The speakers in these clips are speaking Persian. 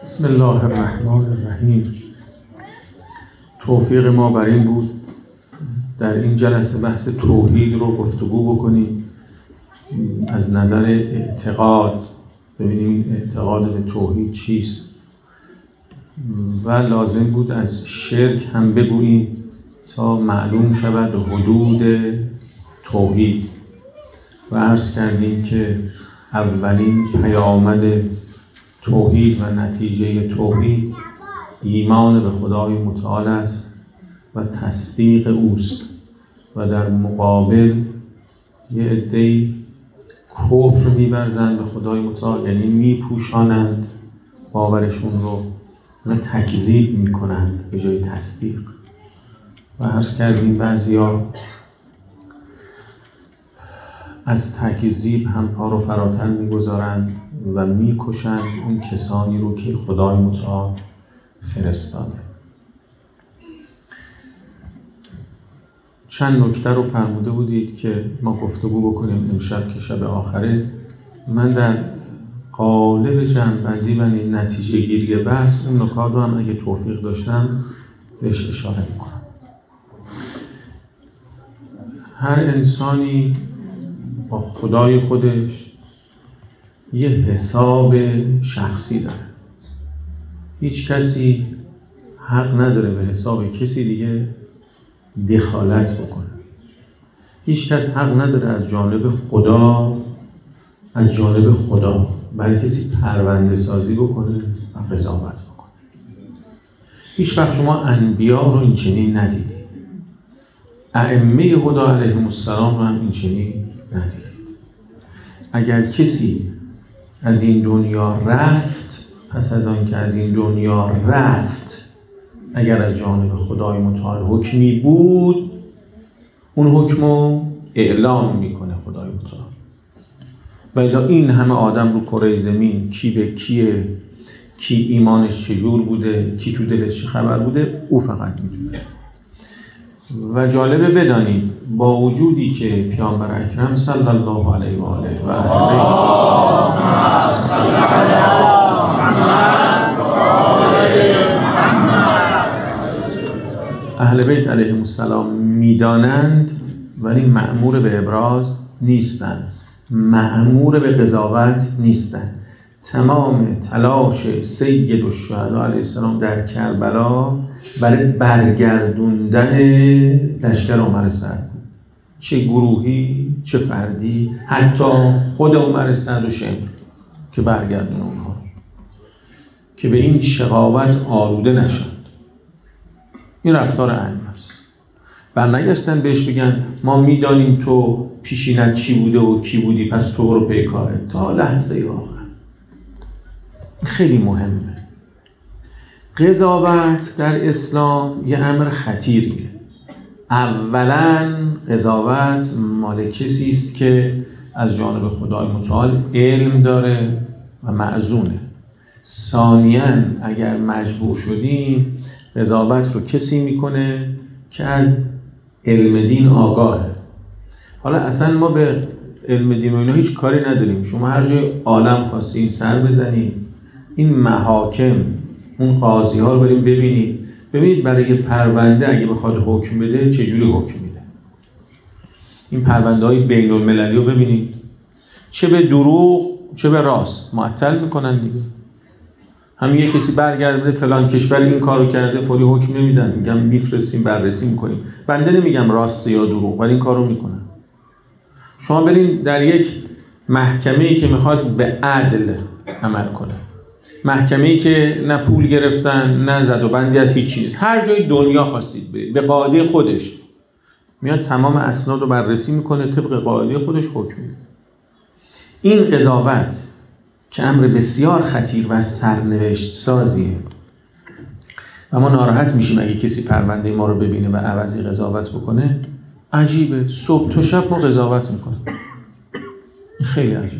بسم الله الرحمن الرحیم. توفیق ما بر این بود در این جلسه بحث توحید رو گفتگو بکنیم از نظر اعتقاد، ببینیم این اعتقاد به توحید چیست و لازم بود از شرک هم بگوییم تا معلوم شود حدود توحید و عرض کردیم که اولین پیامد توحید و نتیجه توحید ایمان به خدای متعال است و تصدیق اوست و در مقابل یه عده‌ای کفر می‌ورزند به خدای متعال، یعنی میپوشانند باورشون رو و تکذیب میکنند به جای تصدیق. و عرض کردیم بعضیا از تکذیب هم پا رو فراتر میگذارند و میکشند اون کسانی رو که خدای متعال فرستاده. چند نکته رو فرموده بودید که ما گفتگو بکنیم امشب که شب آخره. من در قالب جمع‌بندی و نتیجه گیری بحث اون نکات رو هم اگه توفیق داشتم بهش اشاره میکنم. هر انسانی با خدای خودش یه حساب شخصی داره. هیچ کسی حق نداره به حساب کسی دیگه دخالت بکنه. هیچ کس حق نداره از جانب خدا برای کسی پرونده سازی بکنه و قضاوت بکنه. هیچ وقت شما انبیا رو این چنین ندیدید. ائمه هدی علیهم السلام رو هم این چنین ندیدید. اگر کسی از این دنیا رفت، پس از آن که از این دنیا رفت، اگر از جانب خدای متعال حکمی بود، اون حکم رو اعلام میکنه خدای متعال. و الا این همه آدم رو کره زمین کی به کیه، کی ایمانش چجور بوده، کی تو دلش چه خبر بوده، او فقط میدونه. و جالبه بدانید با وجودی که پیامبر اکرم صلی الله علیه و آله و اهل بیت علیهم السلام میدانند، ولی مأمور به ابراز نیستند، مأمور به قضاوت نیستند. تمام تلاش سید الشهدا علیه السلام در کربلا برای برگردوندن لشکر عمر سعد بود، چه گروهی چه فردی، حتی خود عمر سعد و شمر که برگردون اونها که به این شقاوت آلوده نشد. این رفتار ائمه است. برنگشتن بهش بگن ما میدانیم تو پیشینت چی بوده و کی بودی، پس تو برو پیکاره تا لحظه آخر. خیلی مهمه. قضاوت در اسلام یه امر خطیریه. اولا قضاوت مال کسی است که از جانب خدای متعال علم داره و مأذونه. ثانیاً اگر مجبور شدیم، قضاوت رو کسی میکنه که از علم دین آگاهه. حالا اصلا ما به علم دین و اینا هیچ کاری نداریم. شما هر جای عالم خواستین سر بزنید، این محاکم اون قاضی ها رو بریم ببینید برای پرونده اگه بخواد حکم بده چجوری حکم میده. این پرونده های بین المللی رو ببینید، چه به دروغ چه به راست معطل میکنن دیگه. همین یه کسی برگرده فلان کشور این کارو کرده، فوری حکم نمیدن، میگم میفرستیم بررسی میکنیم. بنده نمیگم راست یا دروغ، ولی این کارو میکنن. شما برین در یک محکمه‌ای که میخواد به عدل عمل کنه، محکمه‌ای که نه پول گرفتن نه زد و بندی از هیچ چیز، هر جای دنیا خواستید برید، به قاعده خودش میاد تمام اسناد رو بررسی میکنه، طبق قاعده خودش حکم میده. این قضاوت که امر بسیار خطیر و سرنوشت سازیه و ما ناراحت میشیم اگه کسی پرونده ما رو ببینه و عوضی قضاوت بکنه. عجیبه، صبح تا شب ما قضاوت میکنیم. این خیلی عجیبه.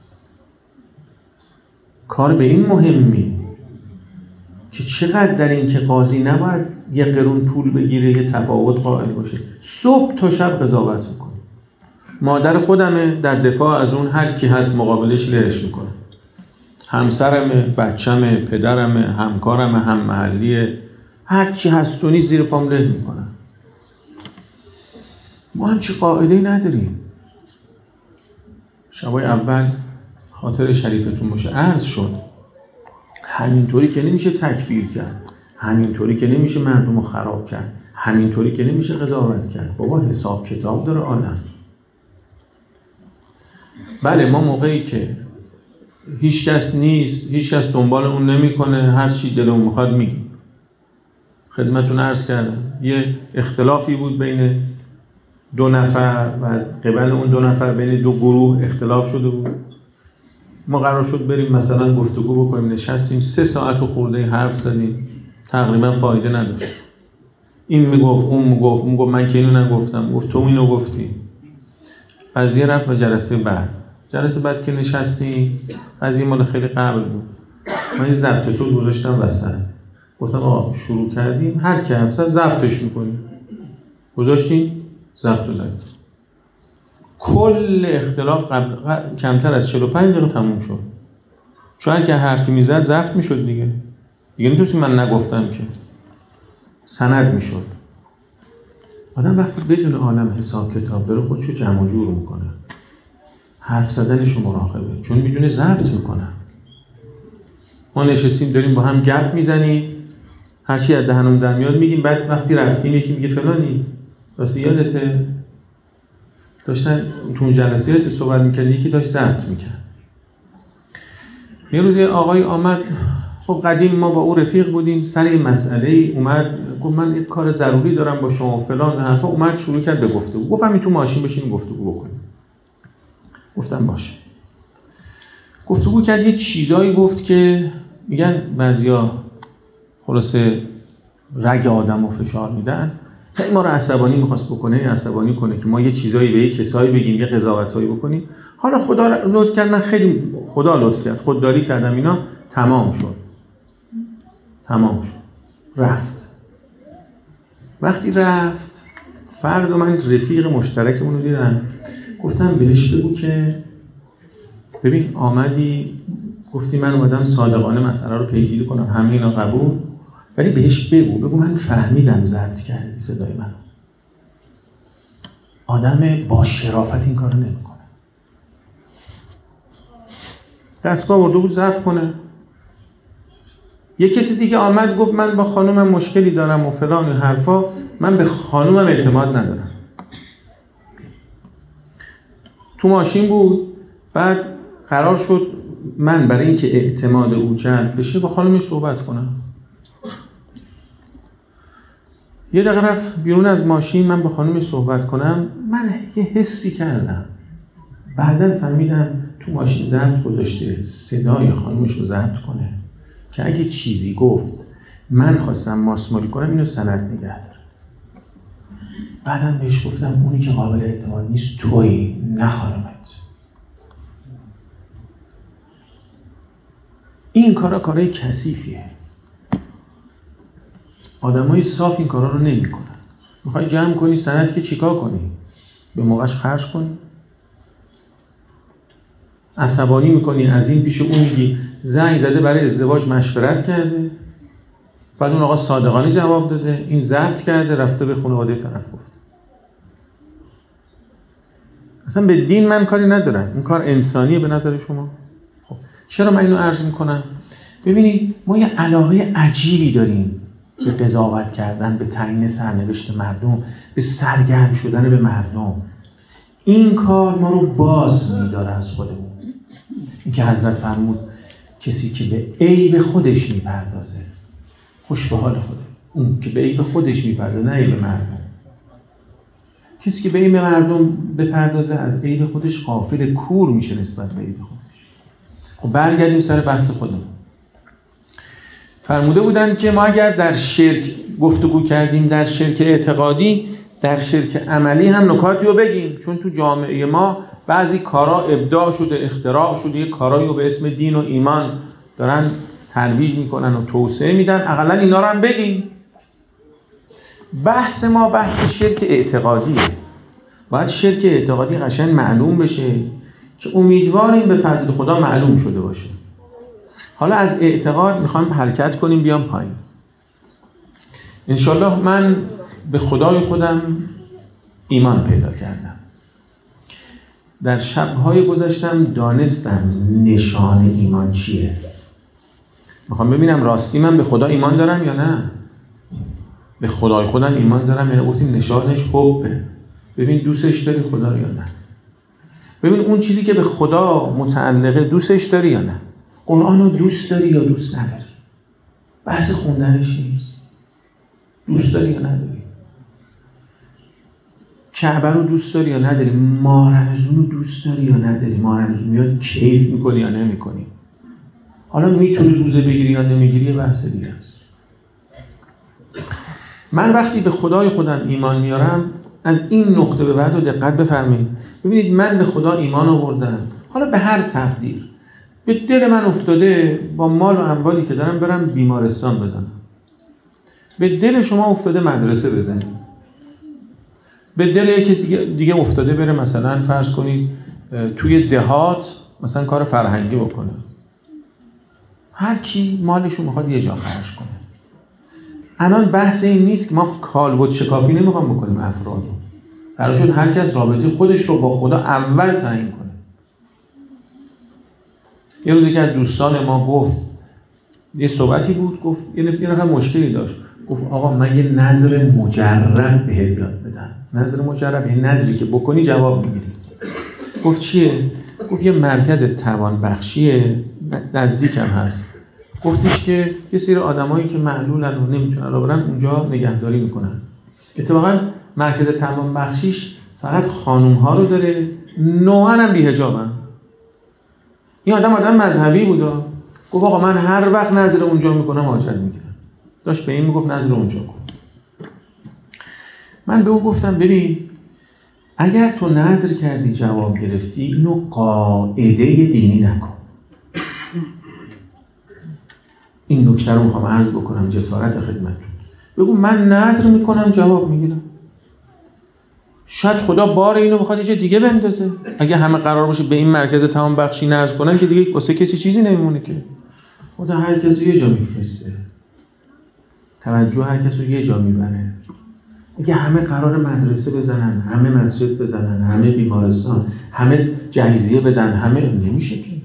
کار به این مهمی که چقدر در این که قاضی نباید یه قرون پول بگیره، یه تفاوت قائل باشه، صبح تا شب قضاوت میکنه. مادر خودمه در دفاع از اون هر کی هست مقابلش لهش میکنه. همسرمه، بچمه، پدرمه، همکارمه، هم محلیه، هر چی هست و نیست زیر پام له میکنن. ما هم چی قاعده‌ای نداریم. شبای اول خاطر شریفتون باشه عرض شد، همینطوری که نمیشه تکفیر کرد، همینطوری که نمیشه مردم رو خراب کرد، همینطوری که نمیشه قضاوت کرد. بابا حساب کتاب داره عالم. بله ما موقعی که هیچ کس نیست، هیچ کس دنبال اون نمیکنه، هر چی دلمون میخواد میگیم. خدمتتون عرض کردم یه اختلافی بود بین دو نفر و از قبل اون دو نفر بین دو گروه اختلاف شده بود. ما قرار شد بریم مثلا گفتگو بکنیم، نشستیم 3 ساعت و خورده حرف زدیم، تقریبا فایده نداشت. این میگفت اون میگفت من که اینو نگفتم، گفت تو اینو گفتی. قضیه رفت به جلسه بعد که نشستیم، قضیه مال خیلی قبل بود، من یه ضبط صوت گذاشتم وسط، گفتم آقا شروع کردیم هر کی حرف زد ضبطش میکنیم. گذاشتیم ضبط زدیم. کل اختلاف کمتر از 45 دقیقه تموم شد، چون هر کی حرفی میزد ضبط میشد دیگه نمیتونستی من نگفتم که سند میشد. آدم وقتی بدون عالم حساب کتاب بره خودشو جمع و جور میکنه، حرف زدنشو مراقبه، چون میدونه ضبط میکنه. ما نشستیم داریم با هم گپ میزنیم، هرچی از دهنمون در میاد میگیم، بعد وقتی رفتیم یکی میگه فلانی راستی یادته داشتن تو اون جلسیات صحبت میکرد، یکی داشت ضبط میکرد. یه روز آقای آمد، خب قدیم ما با او رفیق بودیم، سر این مسئله اومد گفت من یک کار ضروری دارم با شما فلان حرفا، اومد شروع کرد به گفتگو. گفتم این تو ماشین بشین گفتگو بکنیم. گفتم باشه. گفتگو کرد، یه چیزایی گفت که میگن بعضیا خلاصه رگ آدمو فشار میدن. این ما رو عصبانی میخواست بکنه، عصبانی کنه که ما یه چیزایی به یه کسایی بگیم، یه قضاوتایی بکنیم. حالا خدا لطف کرد، من خیلی خدا لطف کرد، خودداری کردم، اینا تمام شد. رفت. وقتی رفت فردا من رفیق مشترکمون رو دیدم، گفتم بهش بگو که ببین آمدی گفتی من اومدم صادقانه مسئله رو پیگیری کنم، همه اینا قبول، ولی بهش بگو من فهمیدم ضبط کردی صدای منو. آدم با شرافت این کارو نمیکنه. دستگاه برده بود ضبط کنه. یه کسی دیگه آمد گفت من با خانومم مشکلی دارم و فلان و حرفا، من به خانومم اعتماد ندارم. تو ماشین بود، بعد قرار شد من برای اینکه اعتماد او جلب بشه با خانومش صحبت کنم. یه دقیقه رفت بیرون از ماشین، من با خانومش صحبت کنم، من یه حسی کردم، بعداً فهمیدم تو ماشین ضبط گذاشته صدای خانومش رو ضبط کنه که اگه چیزی گفت من خواستم ماسمالی کنم اینو سند نگه داره. بعداً بهش گفتم اونی که قابل اعتماد نیست تویی، نه خانومت. این کارای کثیفیه. آدمای صاف این کارا رو نمی‌کنن. میخوای جمع کنی سند که چیکار کنی؟ به موقعش خرج کنی؟ عصبانی میکنی، از این پیش اون میگی زنگ زده برای ازدواج مشورت کرده، بعد اون آقا صادقانه جواب داده، این ضبط کرده رفته به خانواده طرف گفته. اصلا به دین من کاری ندارم، این کار انسانیه به نظر شما؟ خب چرا من اینو عرض میکنم؟ ببینید ما یه علاقه عجیبی داریم به قضاوت کردن، به تعیین سرنوشت مردم، به سرگرم شدن به مردم. این کار ما رو باز میداره از خودمون. این که حضرت فرمود کسی که به عیب خودش میپردازه خوش به حال خوده، اون که به عیب خودش میپردازه نه عیب مردم. کسی که به عیب مردم بپردازه از عیب خودش غافل، کور میشه نسبت به عیب خودش. خب برگردیم سر بحث خودمون. فرموده بودن که ما اگر در شرک گفتگو کردیم، در شرک اعتقادی، در شرک عملی هم نکاتی رو بگیم، چون تو جامعه ما بعضی کارا ابداع شده، اختراع شده، یه کارایی رو به اسم دین و ایمان دارن ترویج میکنن و توسعه میدن، اقلا اینا رو هم بگیم. بحث ما بحث شرک اعتقادیه. باید شرک اعتقادی قشنگ معلوم بشه که امیدواریم به فضل خدا معلوم شده باشه. حالا از اعتقاد میخوام حرکت کنیم بیام پایین. انشالله من به خدای خودم ایمان پیدا کردم. در شب‌های گذشتم دانستم نشان ایمان چیه. میخوام ببینم راستی من به خدا ایمان دارم یا نه. به خدای خودم ایمان دارم یا نه. گفتیم نشانش حبه. ببین دوستش داری خدا رو یا نه. ببین اون چیزی که به خدا متعلقه دوستش داری یا نه. قرآن رو دوست داری یا دوست نداری. بحث خوندنش نیست. دوست داری یا نداری. کعبه رو دوست داری یا نداری. ماه رمضان رو دوست داری یا نداری. ماه رمضان میاد کیف میکنی یا نمیکنی. حالا میتونی روزه بگیری یا نمیگیری یه بحث دیگه است. من وقتی به خدای خودم ایمان میارم از این نقطه به بعد رو دقت بفرمایید. ببینید من به خدا ایمان آوردم. حالا به هر تقدیر به دل من افتاده با مال و اموالی که دارم برم بیمارستان بزنم. به دل شما افتاده مدرسه بزنید. به دل یکی دیگه افتاده بره مثلا فرض کنید توی دهات مثلا کار فرهنگی بکنه. هر کی مالشو میخواد یه جا خرج کنه. الان بحث این نیست که ما کالبد شکافی نمیخوام بکنیم افرادو. قرار شد هر کس رابطه خودش رو با خدا اول تعیین کنه. یه روز که از دوستان ما گفت یه صحبتی بود، گفت یه نفر مشکلی داشت، گفت آقا من یه نظر مجرب بهت یاد بدم. نظر مجرب یه نظری که بکنی جواب میگیری. گفت چیه؟ گفت یه مرکز توانبخشی نزدیکم هست. گفتیش که یه سری آدمایی که معلولن و نمیتونن را برن اونجا نگهداری میکنن. اتفاقا مرکز توانبخشیش فقط خانوم ها رو داره، نوعاً هم بی‌حجابن. این آدم مذهبی بودا. گفت آقا من هر وقت نظر اونجا میکنم حاجت میگیرم. داشت به این میگفت نظر اونجا کن. من به او گفتم ببین اگر تو نظر کردی جواب گرفتی اینو قاعده دینی نکن. این نکته رو میخوام عرض بکنم جسارت خدمتتون. بگو من نظر میکنم جواب میگیرم. شاید خدا بار اینو بخواد یه جای دیگه بندازه. اگه همه قرار باشه به این مرکز توانبخشی نظر کنن که دیگه واسه کسی چیزی نمیمونه که. خدا هر کس رو یه جا میفرسته. توجه هر کس رو یه جا میبره. اگه همه قرار مدرسه بزنن، همه مسجد بزنن، همه بیمارستان، همه جهیزیه بدن، همه نمیشه که.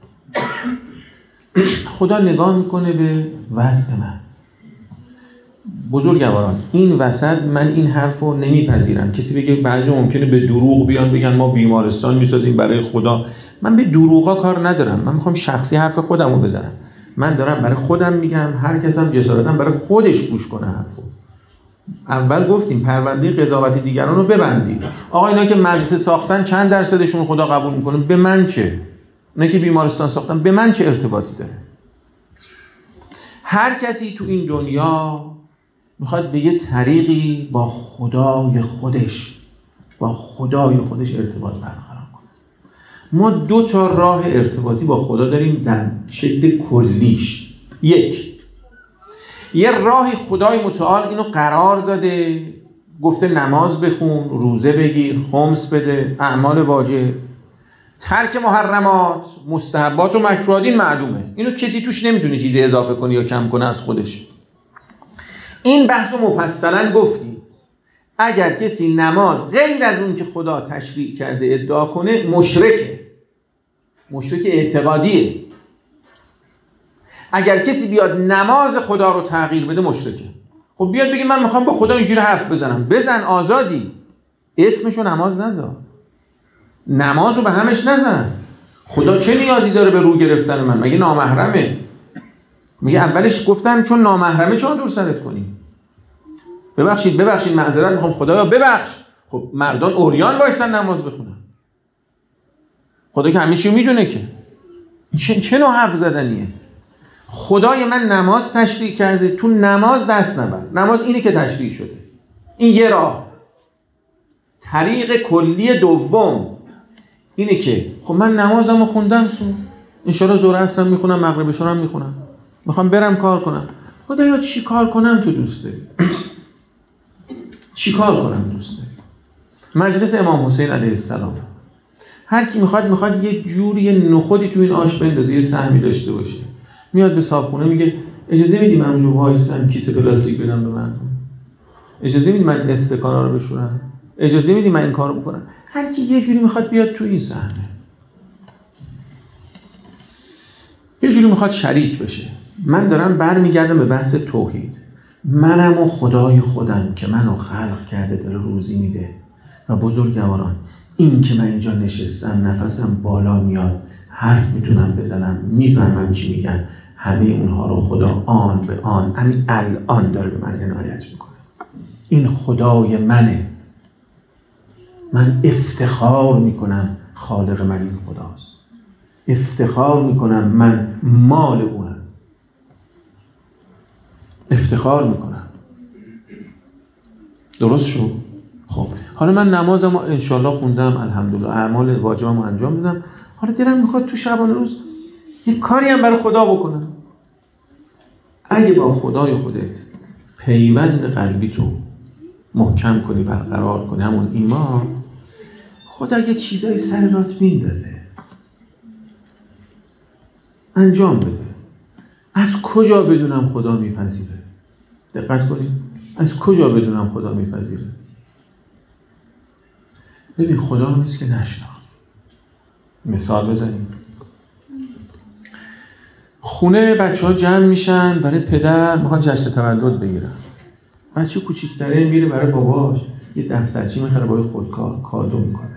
خدا نگاه میکنه به وضع من. بزرگواران این وسط من این حرف رو نمیپذیرم. کسی بگه بعضی ممکنه به دروغ بیان بگن ما بیمارستان میسازیم برای خدا. من به دروغا کار ندارم. من میخوام شخصی حرف خودم رو بزنم. من دارم برای خودم میگم، هر کس هم جسارتاً برای خودش گوش کنه حرفو. اول گفتیم پرونده قضاوت دیگران رو ببندید. آقا اینا که مدرسه ساختن چند درصدشون خدا قبول میکنه؟ به من چه؟ اونا که بیمارستان ساختن به من چه ارتباطی داره؟ هر کسی تو این دنیا میخواد به یه طریقی با خدای خودش ارتباط برقرار کنه. ما 2 راه ارتباطی با خدا داریم در شکل کلیش. یه راهی خدای متعال اینو قرار داده، گفته نماز بخون، روزه بگیر، خمس بده، اعمال واجب، ترک محرمات، مستحبات و مکروهات. این معلومه. اینو کسی توش نمیتونه چیزی اضافه کنه یا کم کنه از خودش. این بحثو مفصلا گفتیم. اگر کسی نماز غیر از اون که خدا تشریع کرده ادعا کنه مشرک اعتقادیه. اگر کسی بیاد نماز خدا رو تغییر بده مشرکه. خب بیاد بگه من میخوام با خدا اینجوری حرف بزنم. بزن، آزادی. اسمشو نماز نذار. نمازو به همش نزن. خدا چه نیازی داره به رو گرفتن من؟ مگه نامحرمه؟ میگه اولش گفتن چون نامحرمه چرا دور سرت کنی؟ ببخشید معذرت میخوام خدایا ببخش. خب مردان عریان وایسن نماز بخونن. خدا که همه چی میدونه که. چه نوع حرف زدنیه؟ خدای من نماز تشریع کرده، تو نماز دست نبر. نماز اینه که تشریع شده. این یه راه. طریق کلی دوم اینه که خب من نمازمو خوندم، انشالله ظهر عصرم میخونم، مغرب عشاءم میخونم، میخوام برم کار کنم. خدایا چی کار کنم تو دوست داری؟ چی کار کنم دوست داری؟ مجلس امام حسین علیه السلام. هر کی میخواد یه جوری یه نخودی تو این آش بندازه، یه سهمی داشته باشه. میاد به صاحبخونه میگه اجازه میدی من اونجا وایسم کیسه پلاستیک بدم به مردم؟ اجازه میدی من استکانا رو بشورم؟ اجازه میدی من این کارو بکنم؟ هر کی یه جوری میخواد بیاد تو این صحنه، یه جوری میخواد شریک بشه. من دارم برمیگردم به بحث توحید. منم و خدای خودم که منو خلق کرده داره روزی میده. و بزرگواران، این که من اینجا نشستم نفسم بالا میاد، حرف میتونم بزنم، میفهمم چی میگن، همه اونها رو خدا آن به آن همین الان داره به من عنایت میکنه. این خدای منه. من افتخار میکنم خالق من این خداست. افتخار میکنم من مال اونم. افتخار میکنم. درست شد؟ خب حالا من نمازم انشالله خوندم، الحمدلله اعمال واجبم انجام دادم. حالا دلم میخواد تو شبانه روز یه کاری هم برای خدا بکنم. اگه با خدای خودت پیوند قلبی تو محکم کنی، برقرار کنی، همون ایمان، خدا یه چیزایی سر رات میندازه، انجام بده. از کجا بدونم خدا میپذیره؟ دقت کنید، از کجا بدونم خدا میپذیره؟ ببین خدا رو نیست که نشناخت. مثال بزنیم. خونه بچه ها جمع میشن برای پدر میخوان جشن تولد بگیرن. بچه کوچیک‌تره میره برای باباش یه دفترچه میخره برای خودکار کادو میکنه.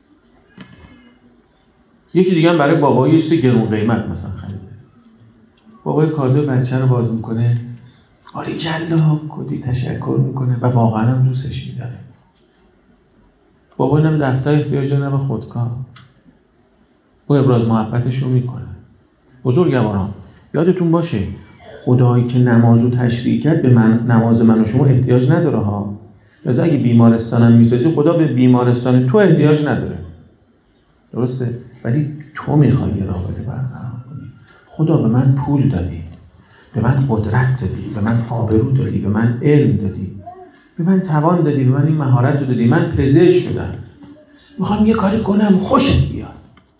یکی دیگه هم برای بابایی یه چیز گرون قیمت مثلا خریده. بابای کادو بچه رو باز میکنه، باریکلا کلی تشکر میکنه و واقعا هم دوستش میداره. بابا نه به دفتر احتیاج داره نه به خودکار. با ابراز محبتش رو میکنه. بزرگواران یادتون باشه خدایی که نمازو تشریع کرد به نماز من و شما احتیاج نداره ها. لذا اگه بیمارستانم میسازی خدا به بیمارستان تو احتیاج نداره. درسته؟ ولی تو میخوای یه رابطه برقرار کنی. خدا به من پول دادی، به من قدرت دادی، به من آبرو دادی، به من علم دادی، به من توان دادی، به من این مهارت رو دادی، من پزشک شدم، میخوام یه کاری کنم خوشت بیاد.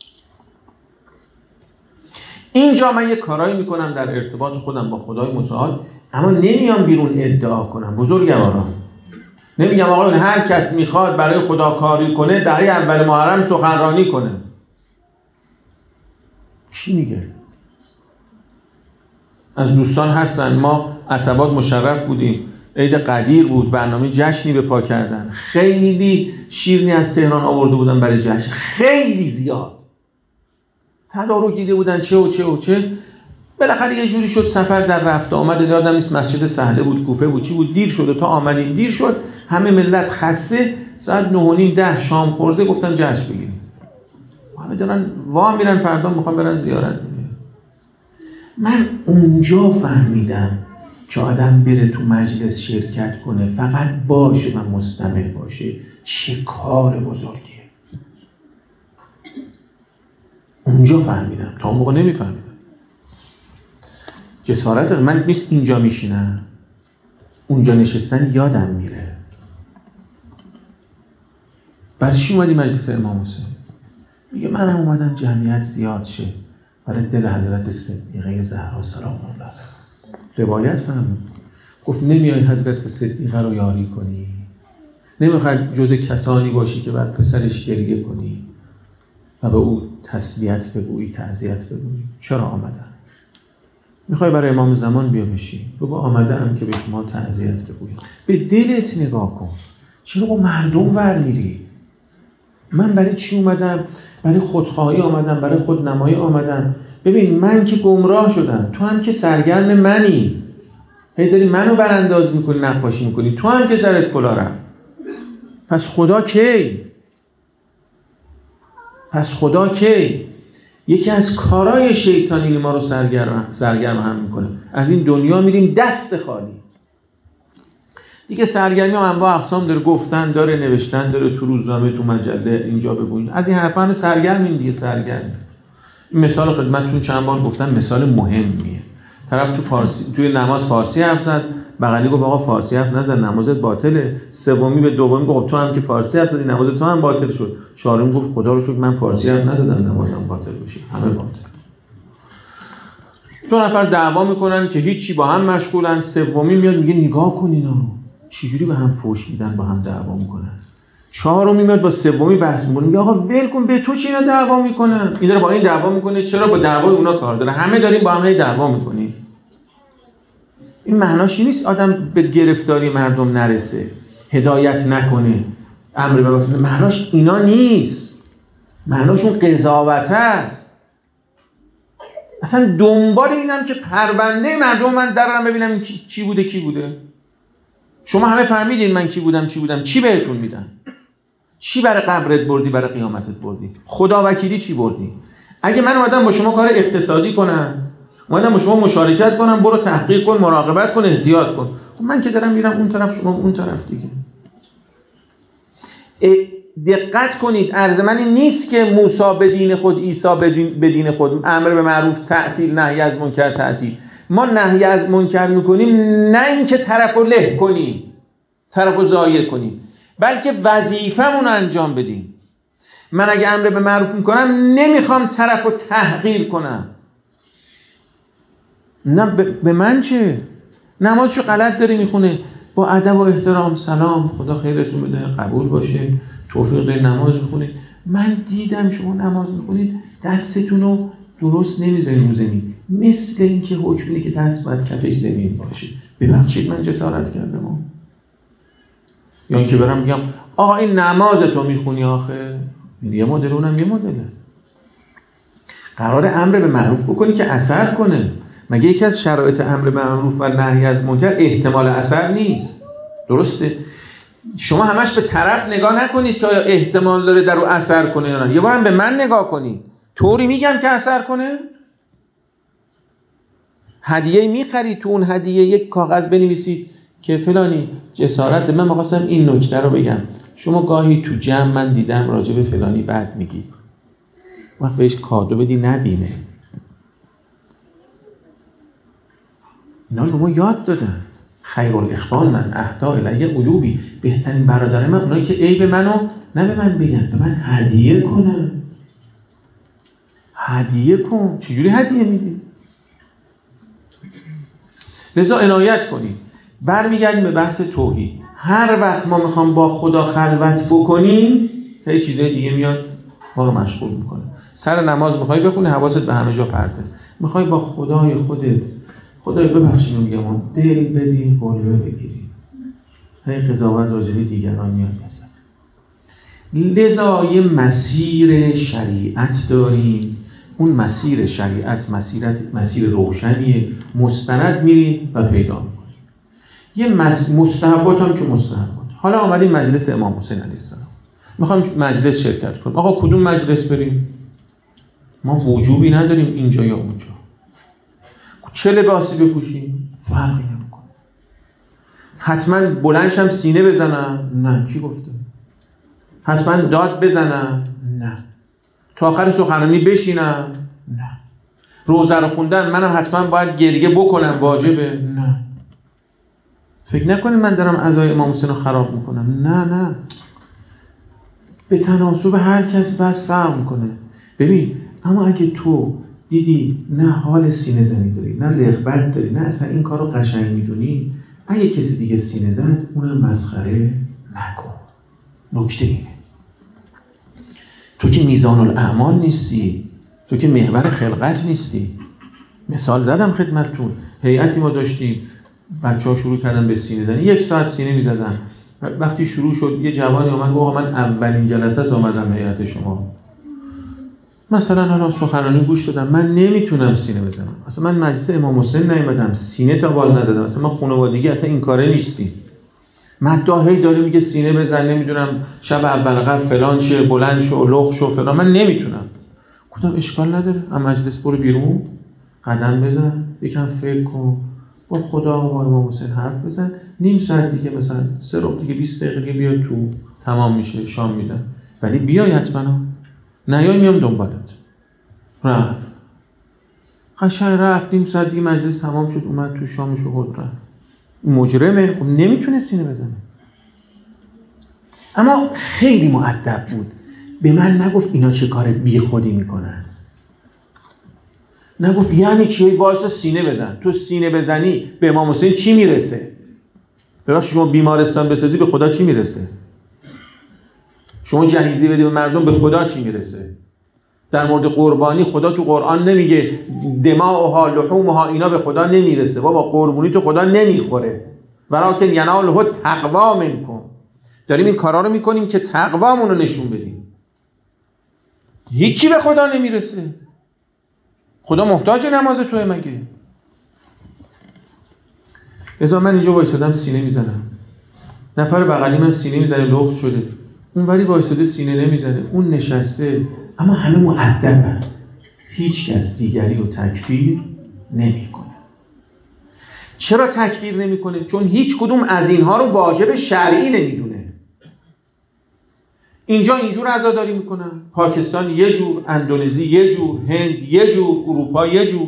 اینجا من یه کارایی میکنم در ارتباط خودم با خدای متعال، اما نمیام بیرون ادعا کنم. بزرگواران نمیگم آقایون هر کس میخواد برای خدا کاری کنه دهه اول محرم سخنرانی کنه. چی میگه؟ از دوستان هستن ما عتبات مشرف بودیم، عید قدیر بود، برنامه جشنی به پا کردن، خیلی شیرینی از تهران آورده بودن برای جشن، خیلی زیاد تدارک دیده بودن چه و چه و چه. بالاخره یه جوری شد سفر در رفت آمد، یادم نیست مسجد سهله بود کوفه بود چی بود، دیر شد و تا آمدیم دیر شد، همه ملت خسته، ساعت 9:30 شام خورده، گفتن جشن بگیریم. همه دارن وا میرن فردا میخوان برن زیارت بگیرن. من اونجا فهمیدم که آدم بره تو مجلس شرکت کنه فقط باشه و مستمع باشه چه کار بزرگیه. اونجا فهمیدم، تا اون موقع نمیفهمیدم. جسارت من نیست اینجا میشینم، اونجا نشستن یادم میره. برای چی اومدی مجلس امام حسین؟ میگه منم اومدم جمعیت زیاد شه برای دل حضرت صدیقه زهرا سلام الله علیها. روایت فهمید، گفت نمیای حضرت صدیقه رو یاری کنی، نمیخوای جز کسانی باشی که بعد پسرش گریه کنی و به او تسلیت بگویی، تعزیت بگویی. چرا آمدن؟ میخوای برای امام زمان بیا بشی، بگو آمدم که به شما تعزیت بگویی. به دلت نگاه کن، چرا با مردم ور میری؟ من برای چی اومدم؟ برای خودخواهی آمدم، برای خودنمایی آمدم. ببین من که گمراه شدم، تو هم که سرگرم منی، هی داری منو برانداز میکنی، نقاشی میکنی، تو هم که سرت کلا رفت. پس خدا کی؟ یکی از کارهای شیطانی ما رو سرگرم هم میکنه. از این دنیا میریم دست خالی. دیگه سرگرمی هم انواع اقسام داره، گفتن داره، نوشتن داره، تو روزنامه، تو مجله، اینجا بگوین. از این حرفا هم سرگرمیم دیگه، سرگرمیم. این مثال خدمتتون چند بار گفتم، مثال مهمیه. طرف تو فارسی، توی نماز فارسی حرف زد، بغلی گفت آقا فارسی حرف نزن نمازت باطله. سومی به دومی گفت تو هم که فارسی حرف زدی نماز تو هم باطل شد. چهارمی گفت خدا رو شکر من فارسی حرف نزدم نمازم باطل بشه، همه باطل. 2 نفر دعوا میکنن که هیچی، با هم مشغولن، سومی میاد میگه نگاه کن اینا چجوری به هم فحش میدن، با هم دعوا میکنن. 4می میاد با سومی بحث میکنه، میگه آقا ول کن، به تو چه اینا دعوا میکنن؟ این داره با این دعوا میکنه، چرا با دعوای اونا کار داره؟ همه داریم با هم دعوا میکنیم. این معناش این نیست آدم به گرفتاری مردم نرسه، هدایت نکنه، امر به معروف. معناش اینا نیست، معناش اون قضاوت است. اصلا دنبال اینم که پرونده مردم من درارم ببینم چی بوده کی بوده. شما همه فهمیدین من کی بودم چی بودم، چی بهتون میدن؟ چی برای قبرت بردی، برای قیامتت بردی؟ خدا وکیلی چی بردی؟ اگه من اومدم با شما کار اقتصادی کنم، اومدم با شما مشارکت کنم، برو تحقیق کن، مراقبت کن، احتیاط کن، من که دارم میرم اون طرف، شما اون طرف دیگه. دقت کنید، عرض من این نیست که موسی به دین خود، عیسی به دین خود، امر به معروف تعطیل، نهی از منکر تعطیل. ما نهی از منکر میکنیم نه اینکه طرفو له کنیم، طرفو ضایع کنیم، بلکه وظیفه‌مون رو انجام بدیم. من اگه امر به معروف میکنم نمیخوام طرفو تحقیر کنم. نه به من چه؟ نمازشو غلط داره میخونه، با ادب و احترام سلام، خدا خیرتون بده، قبول باشه، توفیق دارید نماز میخونید. من دیدم شما نماز میخونید دستتون رو درست نمیذارید رو زمین، مثل اینکه حکم اینه که دست باید کف زمین باشه. ببخشید من جسارت کردم. یا اینکه برم میگم آقا این نمازتو میخونی آخه، یه مدل اونم یه مدله. قرار امر به معروف بکنی که اثر کنه. مگه یکی از شرایط امر به معروف و نهی از منکر احتمال اثر نیست؟ درسته؟ شما همش به طرف نگاه نکنید که آیا احتمال داره در رو اثر کنه یا نه. یه بارم به من نگاه کنید، طوری میگم که اثر کنه. هدیه میخرید، تو اون هدیه یک کاغذ بنویسید که فلانی جسارت، من می‌خواستم این نکته رو بگم، شما گاهی تو جمع من دیدم راجع به فلانی بد میگید، وقت بهش کادو بدی نبینه. اینا رو ما یاد دادن. خیر الاخوان من اهدی الی عیوبی، بهترین برادر من اونایی که عیب منو نه به من بگن، به من هدیه کنن. هدیه کن. چجوری هدیه میدی؟ لذا عنایت کنید. برمیگردیم به بحث توحید. هر وقت ما میخوام با خدا خلوت بکنیم، یه چیزای دیگه میاد ما رو مشغول میکنه. سر نماز میخوای بخونی، حواست به همه جا پرته. میخوای با خدای خودت، خدای ببخشید میگم، دل بدی، قلبه بگیری. هی قضاوت راجع به دیگران میاد مثلا. لذا یه مسیر شریعت داریم. اون مسیر شریعت مسیر روشنیه، مستند میریم و پیدا میکنیم. یه مستحبات هم که مستحبات. حالا آمدیم مجلس امام حسین علیه السلام، میخوایم مجلس شرکت کنیم. آقا کدوم مجلس بریم؟ ما وجوبی نداریم اینجا یا اونجا. چه لباسی بپوشیم؟ فرقی نمیکنه. حتما بلندشم سینه بزنم؟ نه، کی گفته؟ حتما داد بزنم؟ نه. تا آخر سخنرانی بشینم؟ نه. روزه رو خوندن منم حتما باید گریه بکنم واجبه؟ نه. فکر نکنید من دارم عزای امام حسین رو خراب میکنم. نه. به تناسب هر کس بس فرق میکنه. ببین، اما اگه تو دیدی نه حال سینه زنی داری، نه رغبت داری، نه اصلا این کار رو قشنگ میدونی، اگه کسی دیگه سینه زد اونم مسخره نکن. نکته اینه، تو که میزان الاعمال نیستی، تو که محور خلقت نیستی. مثال زدم خدمتتون، هیئتی ما داشتیم، بچه‌ها شروع کردن به سینه زنی، 1 ساعت سینه میزدن. وقتی شروع شد یه جوانی اومد گفت آقا من اولین جلسه است اومدم هیئت شما، مثلا حالا سخنرانی گوش دادم، من نمیتونم سینه بزنم. اصلا من مجلس امام حسین نیومدم سینه تا بال نزدم، اصلا ما خانوادگی اصلا این کاره نیستیم. مداحی داره میگه سینه بزن، نمیدونم شب اول قبل فلان شه، بلند شو، لخ شو، فلان. من نمیتونم. گفتم اشکال نداره، اما مجلس برو بیرون، قدم بزن، یکم فکر کن، با خدا و با امام حسین حرف بزن، نیم ساعت دیگه مثلا 3 ربع دیگه 20 دقیقه دیگه بیا تو، تمام میشه، شام میدن. ولی بیای حتما، نیای میام دنبالت. رفت، قشنگ رفت، نیم ساعت دیگه مجلس تمام شد، اومد تو، شامشو خورد رفت. مجرمه، خب نمیتونه سینه بزنه. اما خیلی مؤدب بود، به من نگفت اینا چه کار بی خودی میکنن. نگفت یعنی چی؟ وایسا سینه بزن. تو سینه بزنی به امام حسین چی میرسه؟ ببخشید شما بیمارستان بسازی به خدا چی میرسه؟ شما جهیزیه بدی به مردم به خدا چی میرسه؟ در مورد قربانی خدا تو قرآن نمیگه دماؤها لحومها، اینا به خدا نمیرسه. بابا قربانی تو خدا نمیخوره. ولکن یناله تقوا منکم. داریم این کارا رو میکنیم که تقوامون رو نشون بدیم. هیچی به خدا نمیرسه. خدا محتاج نماز توه مگه؟ ازا من اینجا وایسادم سینه میزنم، نفر بغلی من سینه میزنه لخت شده، اون ولی وایساده سینه نمیزنه، اون نشسته، اما همه مؤدبن، هیچ کس دیگری رو تکفیر نمیکنه. چرا تکفیر نمیکنه؟ چون هیچ کدوم از اینها رو واجب شرعی نمیدونه. اینجا اینجور عزاداری میکنن، پاکستان یه جور، اندونزی یه جور، هند یه جور، اروپا یه جور.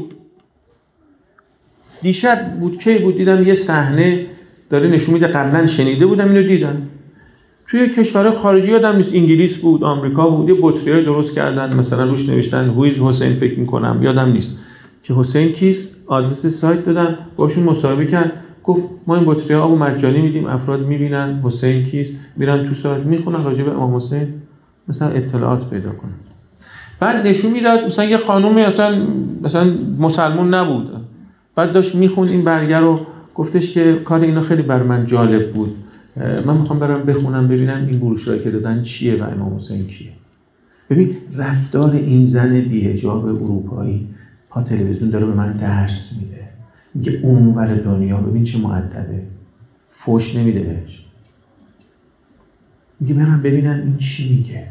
دیشب بود که بود دیدم یه صحنه داره نشون میده، قبلا شنیده بودم اینو دیدم. توی کشورهای خارجی یادم نیست، انگلیس بود، آمریکا بود، یه بطریای درست کردن، مثلا روش نوشتن هویز حسین، فکر میکنم یادم نیست که حسین کیست، آدرس سایت دادن، باشون مصاحبه کرد، گفت ما این بطری آبو مجانی میدیم، افراد میبینن حسین کیست، میرن تو سایت میخونن راجع به امام حسین مثلا اطلاعات پیدا کنن. بعد نشون میداد مثلا یه خانومی مثلا مسلمون نبود، بعد داشت میخوند این برگه رو، گفتش که کار اینا خیلی بر من جالب بود، من میخوام برم بخونم ببینم این بروشورایی که دادن چیه و امام حسین کیه. ببین رفتار این زن بی‌حجاب اروپایی پا تلویزیون داره به من درس میده، میگه اونور دنیا ببین چه مؤدبه، فوش نمیده بهش، میگه برم ببینم این چی میگه.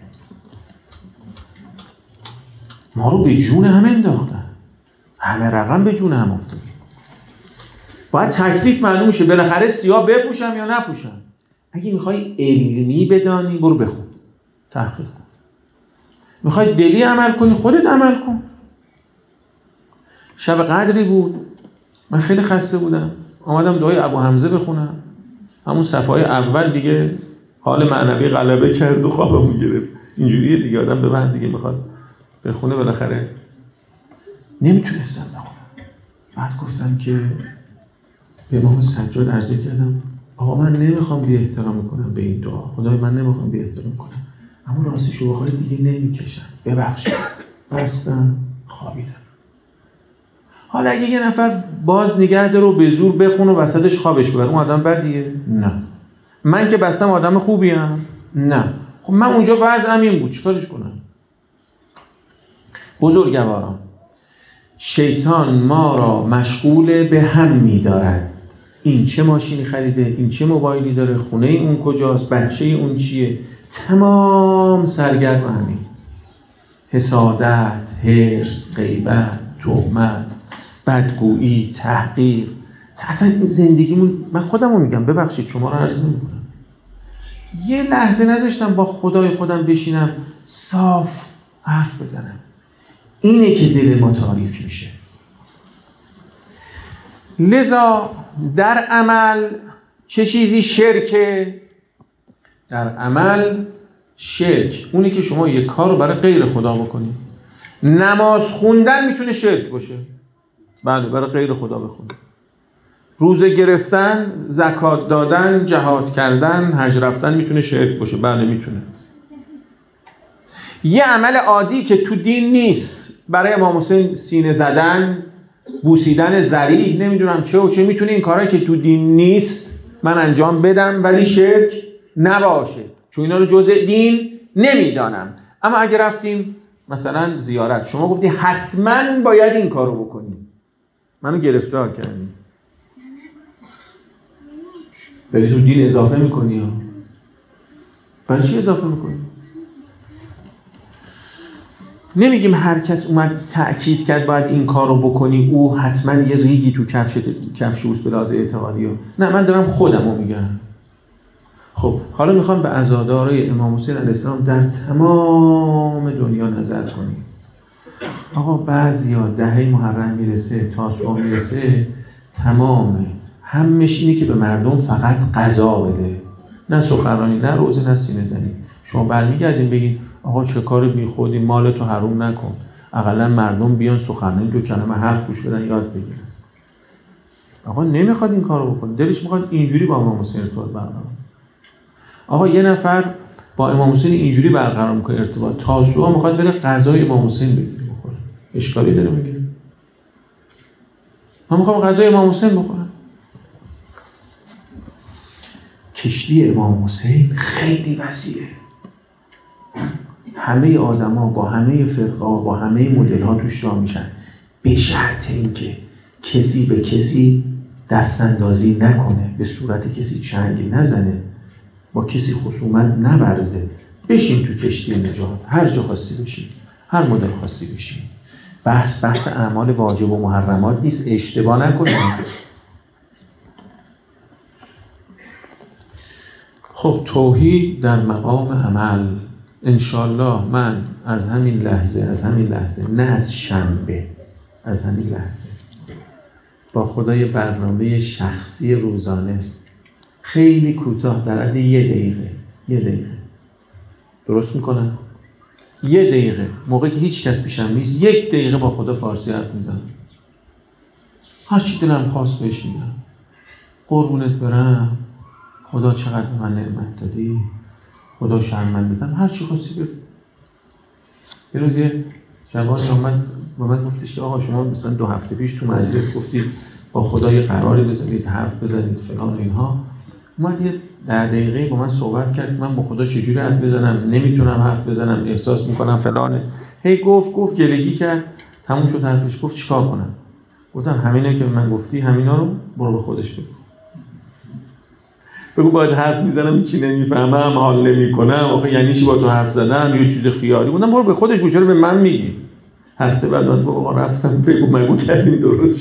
ما رو به جون هم انداختن، همه رقم به جون هم افتاد. باید تکلیف معلوم شه، بالاخره سیاه بپوشم یا نپوشم. اگه میخوای علمی بدانی برو بخون، تحقیق کن. میخوای دلی عمل کنی خودت عمل کن. شب قدری بود، من خیلی خسته بودم، آمدم دعای ابو حمزه بخونم، همون صفحه اول دیگه حال معنوی غلبه کرد و خوابمون گرفت. اینجوریه دیگه، آدم به بعضی که میخواد بخونه بالاخره نمیتونستم بخونم. بعد گفتم که به امام سجاد عرضه کردم آقا من نمیخوام بی احترامی کنم به این دعا، خدای من نمیخوام بی احترامی کنم، اما راستشو بخوای دیگه نمیکشم، ببخشید. بستم خوابیدم. حالا اگه یه نفر باز نگه داره و به زور بخونه و وسطش خوابش ببره، اون آدم بدیه؟ نه. من که بستم آدم خوبیم؟ نه. خب من اونجا وضعم این بود، چیکارش کنم؟ بزرگواران، شیطان ما را مشغول به هم می‌دارد. این چه ماشینی خریده، این چه موبایلی داره، خونه اون کجاست، بچه اون چیه، تمام سرگرم همین. حسادت، حرص، غیبت، تهمت، بدگویی، تحقیر. اصلا این زندگیمون، من خودمو میگم، ببخشید شما رو عرض نمی‌کنم، یه لحظه نذاشتم با خدای خودم بشینم صاف حرف بزنم. اینه که دل ما تاریک میشه. لذا در عمل چه چیزی شرکه؟ در عمل شرک اونه که شما یک کار رو برای غیر خدا بکنید. نماز خوندن میتونه شرک باشه، بله، برای غیر خدا بخونید. روزه گرفتن، زکات دادن، جهاد کردن، حج رفتن میتونه شرک باشه، بله میتونه. یه عمل عادی که تو دین نیست، برای امام حسین سینه زدن، بوسیدن ذریح، نمیدونم چه و چه، میتونه این کارهایی که تو دین نیست من انجام بدم ولی شرک نباشه، چون اینا رو جزء دین نمیدانم. اما اگه رفتیم مثلا زیارت، شما گفتی حتما باید این کارو بکنیم، منو گرفتار کردیم، ولی تو دین اضافه میکنی ها. برای چی اضافه میکنی؟ نمیگیم هر کس اومد تأکید کرد باید این کار رو بکنی او حتما یه ریگی تو کفش اوست به لحاظ اعتقادی. نه، من دارم خودم رو میگم. خب حالا میخوام به عزادارای امام حسین علیه السلام در تمام دنیا نظر کنیم. آقا بعضیا دهه محرم میرسه، تاسوعا میرسه، تمامه همش اینه که به مردم فقط غذا بده، نه سخنرانی، نه روزه، نه سینه زنی. شما برمیگردین بگین آقا چه کار بیخودی، مالتو حروم نکن. اقلا مردم بیان سخنرانی 2 کلمه حرف گوش بدن یاد بگیرن. آقا نمیخواد این کارو بکنه، دلش میخواد اینجوری با امام حسین ارتباط برقرار. آقا یه نفر با امام حسین اینجوری برقرار میکنه ارتباط، تاسوعا میخواد بره غذای امام حسین بگیره بخوره، اشکالی داره میگه؟ من میخوام غذای امام حسین بخورم. کشتی امام حسین خیلی وسیعه، همه آدما با همه فرقا با همه مدل ها توش راه میشن، به شرط اینکه کسی به کسی دست اندازی نکنه، به صورت کسی چنگ نزنه، با کسی خصومت نورزه. بشین تو کشتی نجات، هر جا خاصی بشین، هر مدل خاصی بشین. بحث اعمال واجب و محرمات نیست، اشتباه نکنید. خب توحید در مقام عمل، انشالله من از همین لحظه نه از شنبه، از همین لحظه با خدای برنامه شخصی روزانه خیلی کوتاه در حد 1 دقیقه درست میکنم. 1 دقیقه موقعی که هیچ کس پیشم نیست، 1 دقیقه با خدا فارسی حرف میزنم، هر چی دلم خواست بهش میگم. قربونت برم، خدا چقدر به من نعمت دادی، خدا شرمنده‌ام، هر چی خواستی بگو. یه روز یه جوان اومد با من گفتش که آقا شما مثلا 2 هفته پیش تو مجلس گفتید با خدا یه قراری بزنید، حرف بزنید فلان و اینها. اومد یه 10 دقیقه با من صحبت کرد من با خدا چجوری حرف بزنم، نمیتونم حرف بزنم، احساس میکنم فلانه. هی گفت گلگی کرد، تموم شد حرفش. گفت چیکار کنم؟ گفتم همینه که من گفتی، همینا رو برو به خودش بگو باید حرف میزنم هیچی نمیفهمم، حال نمیکنم، آخه یعنی چی با تو حرف زدم، یه چیز خیالی. گفتم برو به خودش بگو، چرا به من میگی؟ هفته بعد آقا رفتم بگو مگو کردیم درست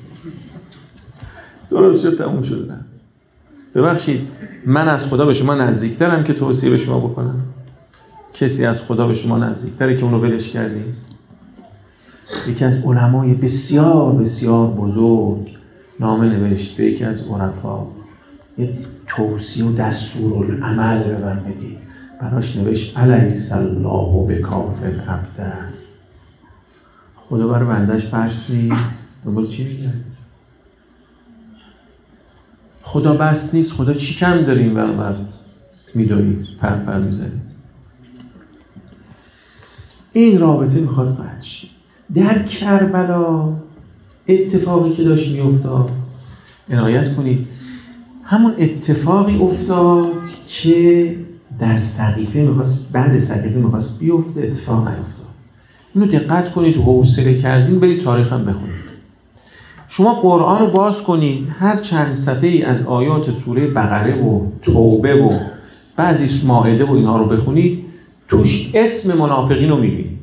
شد تموم شد. ببخشید من از خدا به شما نزدیکترم که توصیه به شما بکنم؟ کسی از خدا به شما نزدیکتره که اونو ولش کردی؟ یکی از علمای بسیار بسیار بزرگ نامه نوشت به یکی از عرفا، یه توصیه و دستورالعمل به من بدی. براش نوشت الیس الله بکافٍ عبده، خدا برای بندش بس نیست. دنبال چی میگه؟ خدا بس نیست، خدا چی کم داره این برابر میدوید پر میزنی. این رابطه میخواد قطع شه. در کربلا اتفاقی که داشت میافتاد، عنایت کنید، همون اتفاقی افتاد که در سقیفه میخواست، بعد سقیفه میخواست بیفته، اتفاق نیفتاد. اینو دقت کنید، حوصله کردین برید تاریخ هم بخونید. شما قرآن رو باز کنید، هر چند صفحه‌ای از آیات سوره بقره و توبه و بعضی مائده و اینها رو بخونید، توش اسم منافقین رو میبینید.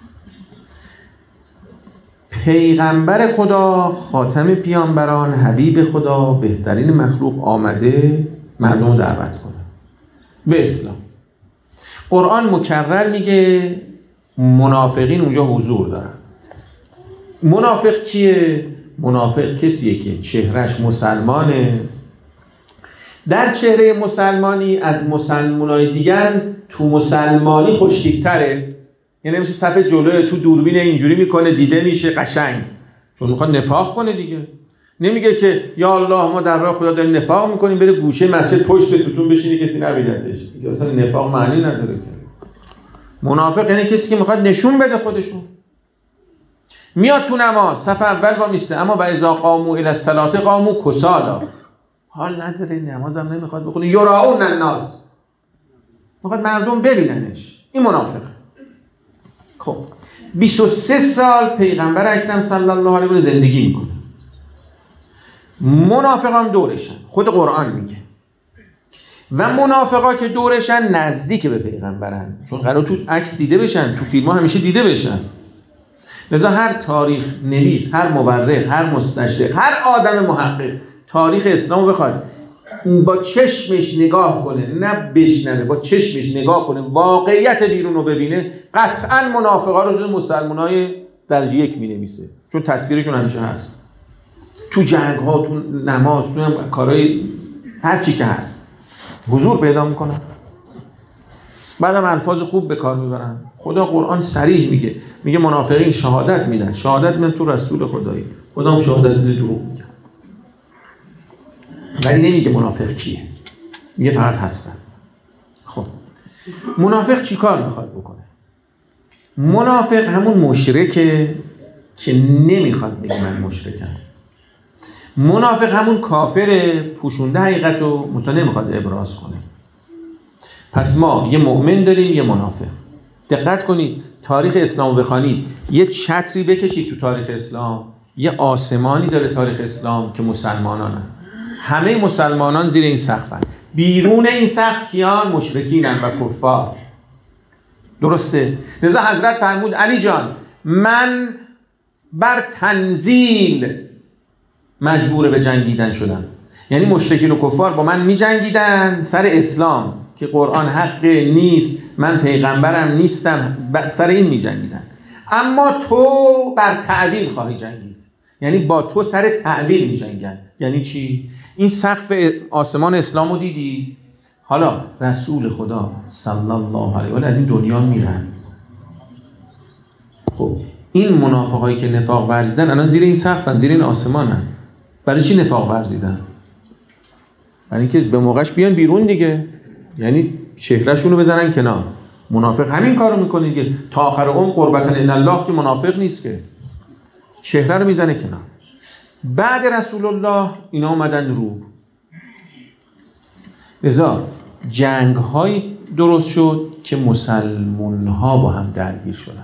پیغمبر خدا، خاتم پیامبران، حبیب خدا، بهترین مخلوق آمده مردم رو دعوت کنه به اسلام. قرآن مکرر میگه منافقین اونجا حضور دارن. منافق کیه؟ منافق کسیه که چهرهش مسلمانه، در چهره مسلمانی از مسلمانای دیگر تو مسلمانی خوشتیب‌تره. یعنی میشه صف جلوی تو دوربین اینجوری میکنه دیده میشه قشنگ، چون میخواد نفاق کنه دیگه. نمیگه که یا الله ما در راه خدا داریم نفاق میکنیم، بره گوشه مسجد پشت توتون بشینه کسی نبینتش. دیگه اصلا نفاق معنی نداره که. منافق یعنی کسی که میخواد نشون بده خودشون. میاد تو نماز صف اول با میسته، اما و اذا قاموا الی الصلاة قاموا کسالا، حال نداره، نمازم نمیخواد بخونه. یراؤون الناس، میخواد مردم ببیننش. این منافقه. خب 23 سال پیغمبر اکرم صلی الله علیه و آله زندگی میکنه، منافقان دورشن، خود قرآن میگه. و منافقا که دورشن نزدیک به پیغمبرن، چون قرار تو عکس دیده بشن، تو فیلم ها همیشه دیده بشن. لذا هر تاریخ نویس، هر مورخ، هر مستشرق، هر آدم محقق تاریخ اسلام رو بخواد با چشمش نگاه کنه، نه بشنوه، با چشمش نگاه کنه، واقعیت بیرون رو ببینه، قطعا منافقا رو جز مسلمانای درجه 1 می نویسه، چون تصویرشون همیشه هست تو جنگ ها، تو نماز، تو هم کارهای هر چی که هست حضور پیدا میکنن. بعدم الفاظ خوب به کار میبرن. خدا قرآن صریح میگه منافقین شهادت میدن، شهادت من تو رسول خدایی، خدا هم شهادت میده دروغ میگن. ولی نمیگه منافق کیه، میگه فقط هستن. خب منافق چی کار میخواد بکنه؟ منافق همون مشرکه که نمیخواد بگه من مشرکم. منافق همون کافر پوشونده حقیقت رو نمیخواد ابراز کنه. پس ما یه مؤمن داریم، یه منافق. دقت کنید تاریخ اسلام بخوانید، یه چتری بکشید تو تاریخ اسلام، یه آسمانی داره تاریخ اسلام که مسلمانانن. همه مسلمانان زیر این سقفن. بیرون این سقف کیان؟ مشرکینن و کفار. درسته؟ لذا حضرت فرمود علی جان من بر تنزیل مجبور به جنگیدن شدم. یعنی مشرکین و کفار با من می جنگیدن سر اسلام که قرآن حق نیست، من پیغمبرم نیستم، سر این می جنگیدن. اما تو بر تعویل خواهی جنگید، یعنی با تو سر تعویل می جنگن. یعنی چی؟ این سقف آسمان اسلام رو دیدی؟ حالا رسول خدا صلی الله علیه و آله از این دنیا میرن. خب این منافقایی که نفاق ورزیدن الان زیر این سقفن، زیر این آسمانن. برای چی نفاق ورزیدن؟ برای اینکه به موقعش بیان بیرون دیگه، یعنی چهرهشون رو بزنن کنار. منافق همین کارو میکنه دیگه، تا آخر عمر قربتن ان الله که منافق نیست که، چهره رو میزنه کنار. بعد رسول الله اینا اومدن رو. لذا جنگ های درست شد که مسلمون ها با هم درگیر شدن.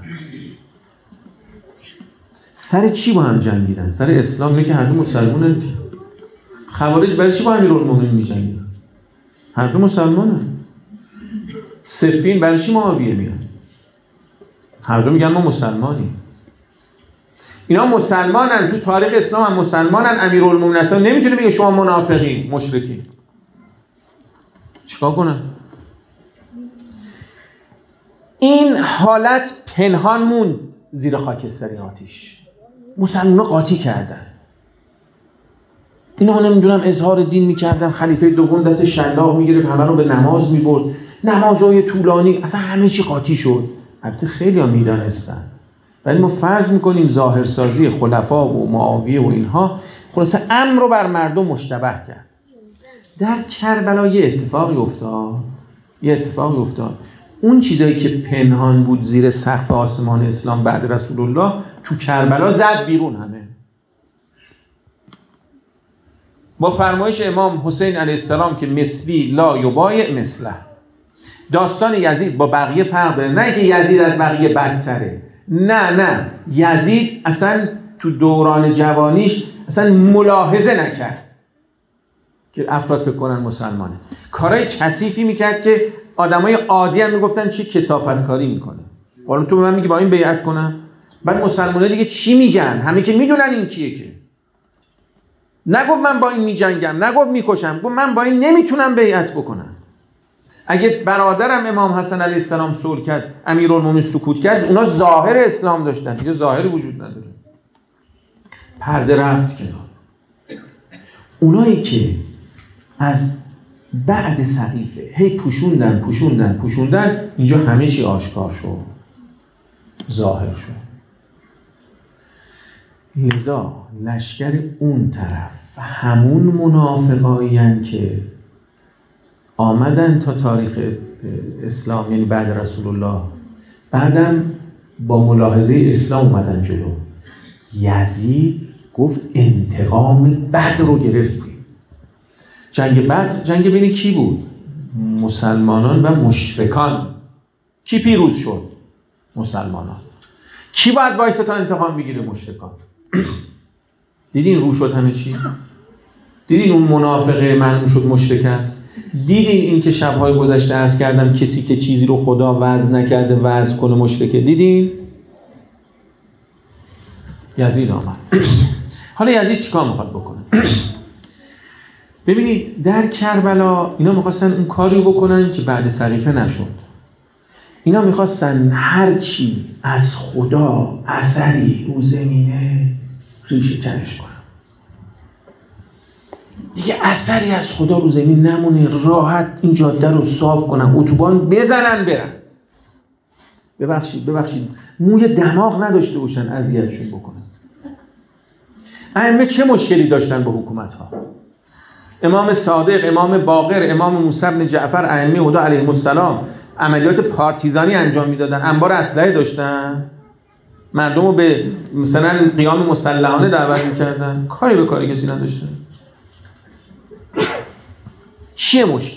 سر چی با هم جنگیدن؟ سر اسلام. نه که هر دو مسلمانن. خوارج برای چی با امیرالمومنین می‌جنگیدن؟ هر دو مسلمانن. صفین برای چی معاویه میاد؟ هر دو میگن ما مسلمانیم. اینا مسلمانن، تو تاریخ اسلام هم مسلمانن. امیرالمومنین اصلا نمیتونه بگه شما منافقین، مشرکین. چیکار کنن؟ این حالت پنهان موند زیر خاکستری آتیش. مسلمان‌ها قاطی کردن. اینا نمیدونم اظهار دین میکردن، خلیفه دوم دست شلاق میگرفت همه رو به نماز میبرد، نمازهای طولانی، اصلا همه چی قاطی شد. البته خیلی ها میدانستن، ولی ما فرض میکنیم ظاهرسازی خلفا و معاویه و اینها خلاصه امر رو بر مردم مشتبه کرد. در کربلا یه اتفاقی افتاد. اون چیزایی که پنهان بود زیر سقف آسمان اسلام بعد رسول الله تو کربلا زد بیرون همه. با فرمایش امام حسین علیه السلام که مثلی لا یبایع مثله. داستان یزید با بقیه فرق داره، نه که یزید از بقیه بدتره، نه یزید اصلا تو دوران جوانیش اصلا ملاحظه نکرد که افراد فکر کنن مسلمانه. کارهای کثیفی میکرد که آدمای عادی هم میگفتن چه کثافتکاری میکنه. حالا تو به من میگی با این بیعت کنم؟ بعد مسلمان‌ها دیگه چی میگن؟ همه که میدونن این کیه که. نگفت من با این میجنگم، نگفت میکشم، گفت من با این نمیتونم بیعت بکنم. اگه برادرم امام حسن علیه السلام صلح کرد، امیرالمومنین سکوت کرد، اونا ظاهر اسلام داشتن، اینجا ظاهری وجود نداره. پرده رفت کنار. اونایی که از بعد سقیفه هی پوشوندن، اینجا همه چی آشکار شد، ظاهر شد. لذا لشکر اون طرف همون منافقایین که آمدن تا تاریخ اسلام، یعنی بعد رسول الله، بعدم با ملاحظه اسلام اومدن جلو. یزید گفت انتقام بدر رو گرفتیم. جنگ بدر جنگ بین کی بود؟ مسلمانان و مشرکان. کی پیروز شد؟ مسلمانان. کی باید وایسه تا انتقام بگیره؟ مشرکان. دیدین رو شد همه چی؟ دیدین اون منافقه معلوم شد مشرک است؟ دیدین این که شب‌های گذشته عرض کردم کسی که چیزی رو خدا وعظ نکرده وعظ کنه مشرکه؟ دیدین؟ یزید آمد. حالا یزید چیکار میخواد بکنه؟ ببینید در کربلا اینا میخواستن اون کاری بکنن که بعد سقیفه نشد. اینا میخواستن هرچی از خدا اثری رو زمینه ریشه کنش کنن. دیگه اثری از خدا رو زمین نمونه، راحت این جاده رو صاف کنن، اتوبان بزنن برن. ببخشید موی دماغ نداشته باشن اذیتشون بکنن. ائمه چه مشکلی داشتن با حکومت ها؟ امام صادق، امام باقر، امام موسی بن جعفر ائمه هدا علیهم السلام عملیات پارتیزانی انجام میدادن، انبار اسلحه داشتن، مردم رو به مثلا قیام مسلحانه دعوت میکردن، کاری به کاری کسی نداشتن. چیه مشکل؟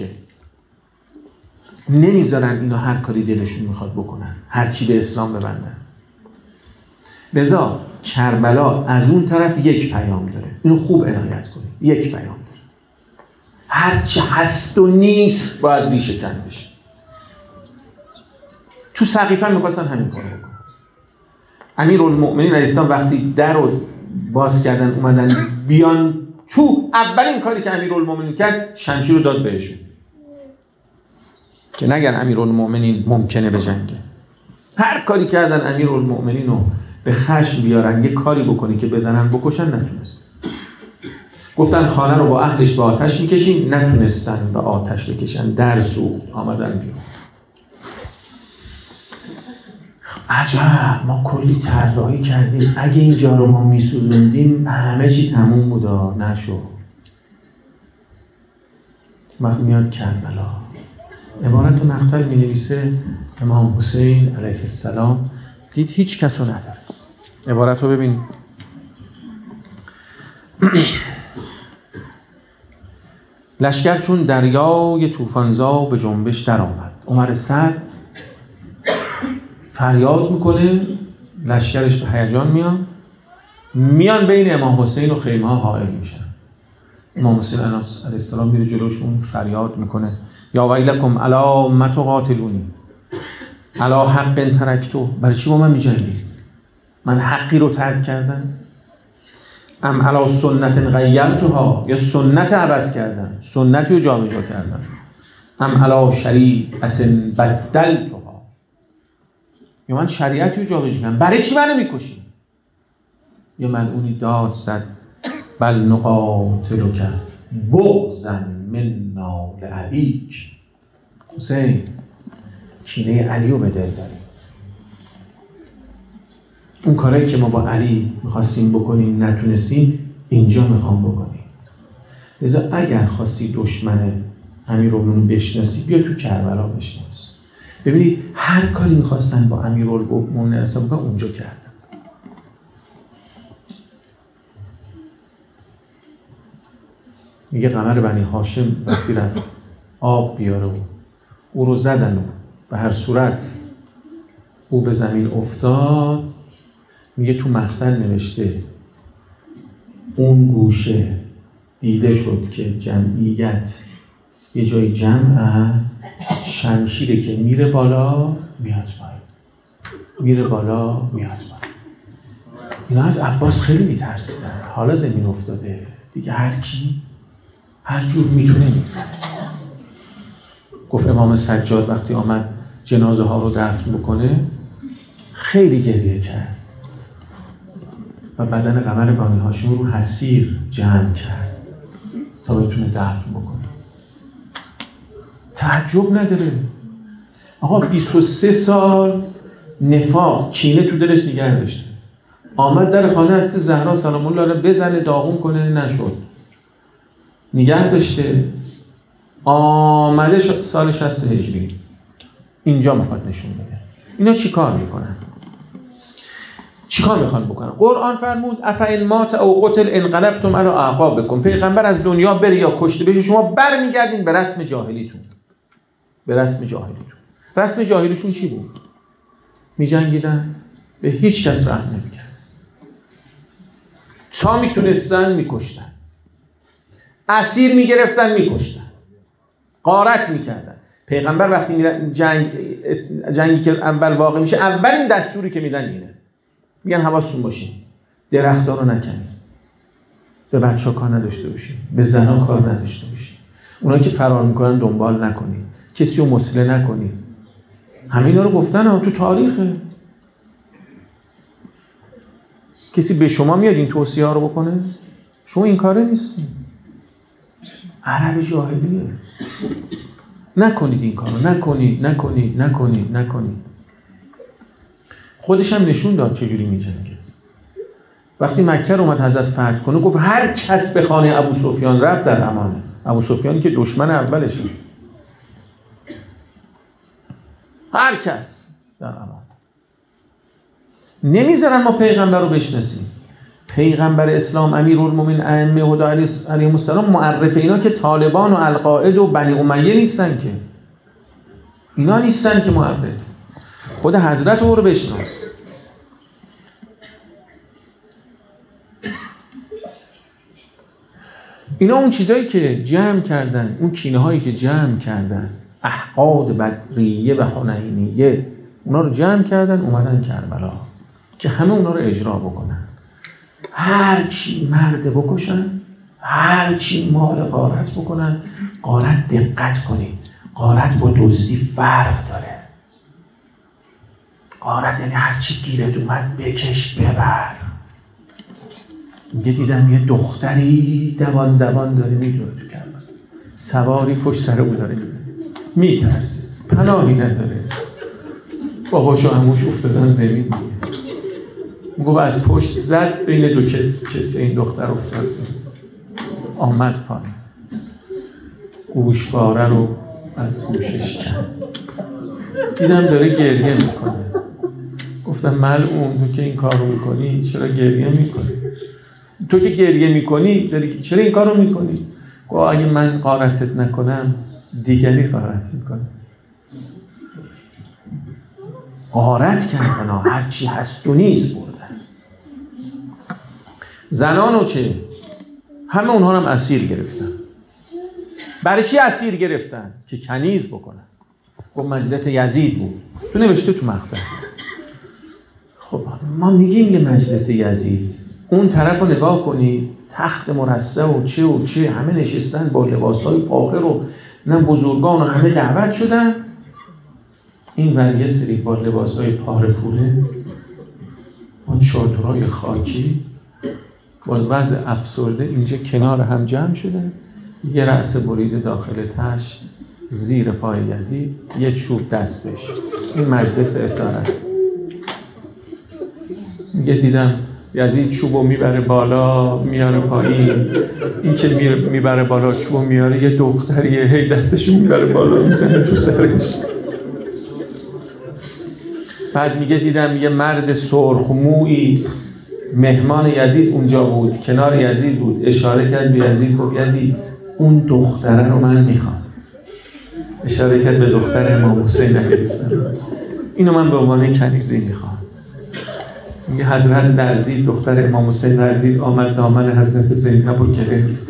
نمیذارن اینا هر کاری دلشون میخواد بکنن، هر چی به اسلام ببندن. لذا کربلا از اون طرف یک پیام داره، اینو خوب عنایت کنید. یک پیام داره، هر چی هست و نیست باید ریشه کن بشه. تو سقیفه میخواستن همین کارو بکنن. امیرالمؤمنین علیه السلام وقتی در رو باز کردن اومدن بیان تو، اولین کاری که امیرالمؤمنین کرد شمشیر رو داد بهشون که نگن امیرالمؤمنین ممکنه به جنگه. هر کاری کردن امیرالمؤمنین رو به خشم بیارن، یه کاری بکنی که بزنن بکشن، نتونست. گفتن خانه رو با اهلش به آتش میکشیم، نتونستن به آتش بکشن، در سوخت، آمدن بیرون. عجب، ما کلی طراحی کردیم، اگه اینجا رو ما میسوزوندیم همه چی تموم بودا، نشو. وقت میاد کربلا، عبارت مقتل می نویسه امام حسین علیه السلام دید هیچ کس رو نداره. عبارت رو ببین. لشکر چون دریای طوفانزا به جنبش در آمد. عمر سعد فریاد میکنه، لشکرش به هیجان میان بین امام حسین و خیمه ها حائل میشن. امام حسین علیه السلام میره جلوشون، فریاد میکنه یا ویلکم الا ما تقاتلونی الا حق ترکتو، برای چی با من میجنگید؟ من حقی رو ترک کردم؟ ام علا سنت غیرتها، یا سنت عوض کردم، سنتی رو جابجا کردم. ام علا شریعت بدلتها، یا من شریعتی رو جابجا کردم، برای چی منو میکشی؟ یا ملعونی داد زد بل نقاتلک بغضا منا لابیک. حسین، کینه علی رو به دل داریم. اون کارهایی که ما با علی میخواستیم بکنیم نتونستیم، اینجا میخوام بکنیم. لذا اگر خواستی دشمن امیرالمومنین بشناسی، بیا تو کربلا بشناس. ببینید هر کاری میخواستن با امیرالمومنین حساب بکنن، اونجا کردن. میگه قمر بنی هاشم وقتی رفت آب بیاره و او رو زدن و به هر صورت او به زمین افتاد، میگه تو مقتل نوشته اون گوشه دیده شد که جمعیت یه جای جمعه، شمشیره که میره بالا میاد پایین، میره بالا میاد پایین. اینا از عباس خیلی میترسیدن. حالا زمین افتاده دیگه، هر کی هر جور میتونه میزنه. گفت امام سجاد وقتی آمد جنازه ها رو دفن بکنه خیلی گریه کرد و بدن قمر بنی هاشم رو حسیر جمع کرد تا بتونه دفن بکنه. تعجب نداره آقا، 23 سال نفاق، کینه تو دلش نگه داشته. آمد در خانه هست زهرا سلام الله علیها بزنه، داغون کنه، نشد. نگه داشته. آمده سال 60 هجری اینجا میخواد نشون بده. اینا چی کار میکنن؟ چی کار میخوان بکنن؟ قرآن فرمود افئن مات او قتل انقلبتم علی اعقابکم. پیغمبر از دنیا بره یا کشته بشه، شما برمیگردین به رسم جاهلیتون. به رسم جاهلیتون. رسم جاهلیشون چی بود؟ میجنگیدن، به هیچ کس رحم نمیکردن، تا میتونستن میکشتن، اسیر میگرفتن میکشتن، غارت میکردن. پیغمبر وقتی جنگی که اول واقع میشه، اولین دستوری که میدن اینه، میگن حواستون باشین درخت‌ها رو نکنید، به بچه‌ها کار نداشته باشین، به زن‌ها کار نداشته باشین، اونایی که فرار میکنن دنبال نکنید، کسی رو مسئله نکنید. همه اینا رو گفتن هم تو تاریخه. کسی به شما میاد این توصیه ها رو بکنه؟ شما این کاره نیستین. عرب جاهلیه. نکنید این کارو، نکنید. خودش هم نشون داد چجوری می‌جنگه. وقتی مکه رو اومد حضرت فتح کنه گفت هر کس به خانه ابو سفیان رفت در امانه. ابو سفیانی که دشمن اولشه، هر کس در امان. نمیذارن ما پیغمبر رو بشناسیم. پیغمبر اسلام امیرالمومنین ائمه هدی علیهم السلام معرف اینا که طالبان و القاعده و بنی امیه نیستن، که اینا نیستن که معرف. خود حضرت رو بشناس. اینا اون چیزایی که جمع کردن، اون کینه هایی که جمع کردن، احقاد بدریه و حنینیه، اونا رو جمع کردن اومدن کربلا که همه اونا رو اجرا بکنن. هر چی مرد بکشن، هر چی مال غارت بکنن. غارت دقت کنید، غارت با دزدی فرق داره. غارت یعنی هر چی گیرت اومد بکش ببر. میگه دیدم یه دختری دوان داره میدوه تو کربلا، سواری پشت سر او داره میترسه، پناهی نداره. باباش و عموش افتادن زمین. میگه از پشت زد بین دو کتف این دختر افتاد زمین. آمد پایین، گوشواره رو از گوشش کند. دیدم داره گریه میکنه. گفتم ملعون، تو که این کار رو میکنی چرا گریه میکنی؟ تو که گریه میکنی داری چرا این کار رو میکنی؟ گفت اگه من غارتت نکنم دیگری غارت میکنه. غارت کردن ها، هرچی هست و نیست بردن. زنانو چه؟ همه اونها رو هم اسیر گرفتن. برای چی اسیر گرفتن؟ که کنیز بکنن. گفت مجلس یزید بود. تو نوشته تو مقطع. خب ما میگیم یه مجلس یزید، اون طرف رو نگاه کنی، تخت مرصع و چه همه نشستن با لباسهای فاخر و نه بزرگان و همه دعوت شدن. این ور یه سری با لباسهای پاره پوله، اون چادرهای خاکی با وضع افسرده اینجا کنار هم جمع شدن. یه رأس بریده داخل تش زیر پای یزید، یه چوب دستش. این مجلس اسارت. میگه دیدم یزید چوبو میبره بالا میاره پایین. این که میبره بالا چوبو میاره، یه دختریه هی دستشو میبره بالا میزنه تو سرش. بعد میگه دیدم یه مرد سرخمویی مهمان یزید اونجا بود، کنار یزید بود، اشاره کرد به یزید، گفت یزید اون دختره رو من میخوام. اشاره کرد به دختر امام حسین علیه السلام. اینو من به عنوان کنیزی میخوام. میگه حضرت درزید، دختر امام حسین درزید، آمد دامن حضرت زینب رو گرفت.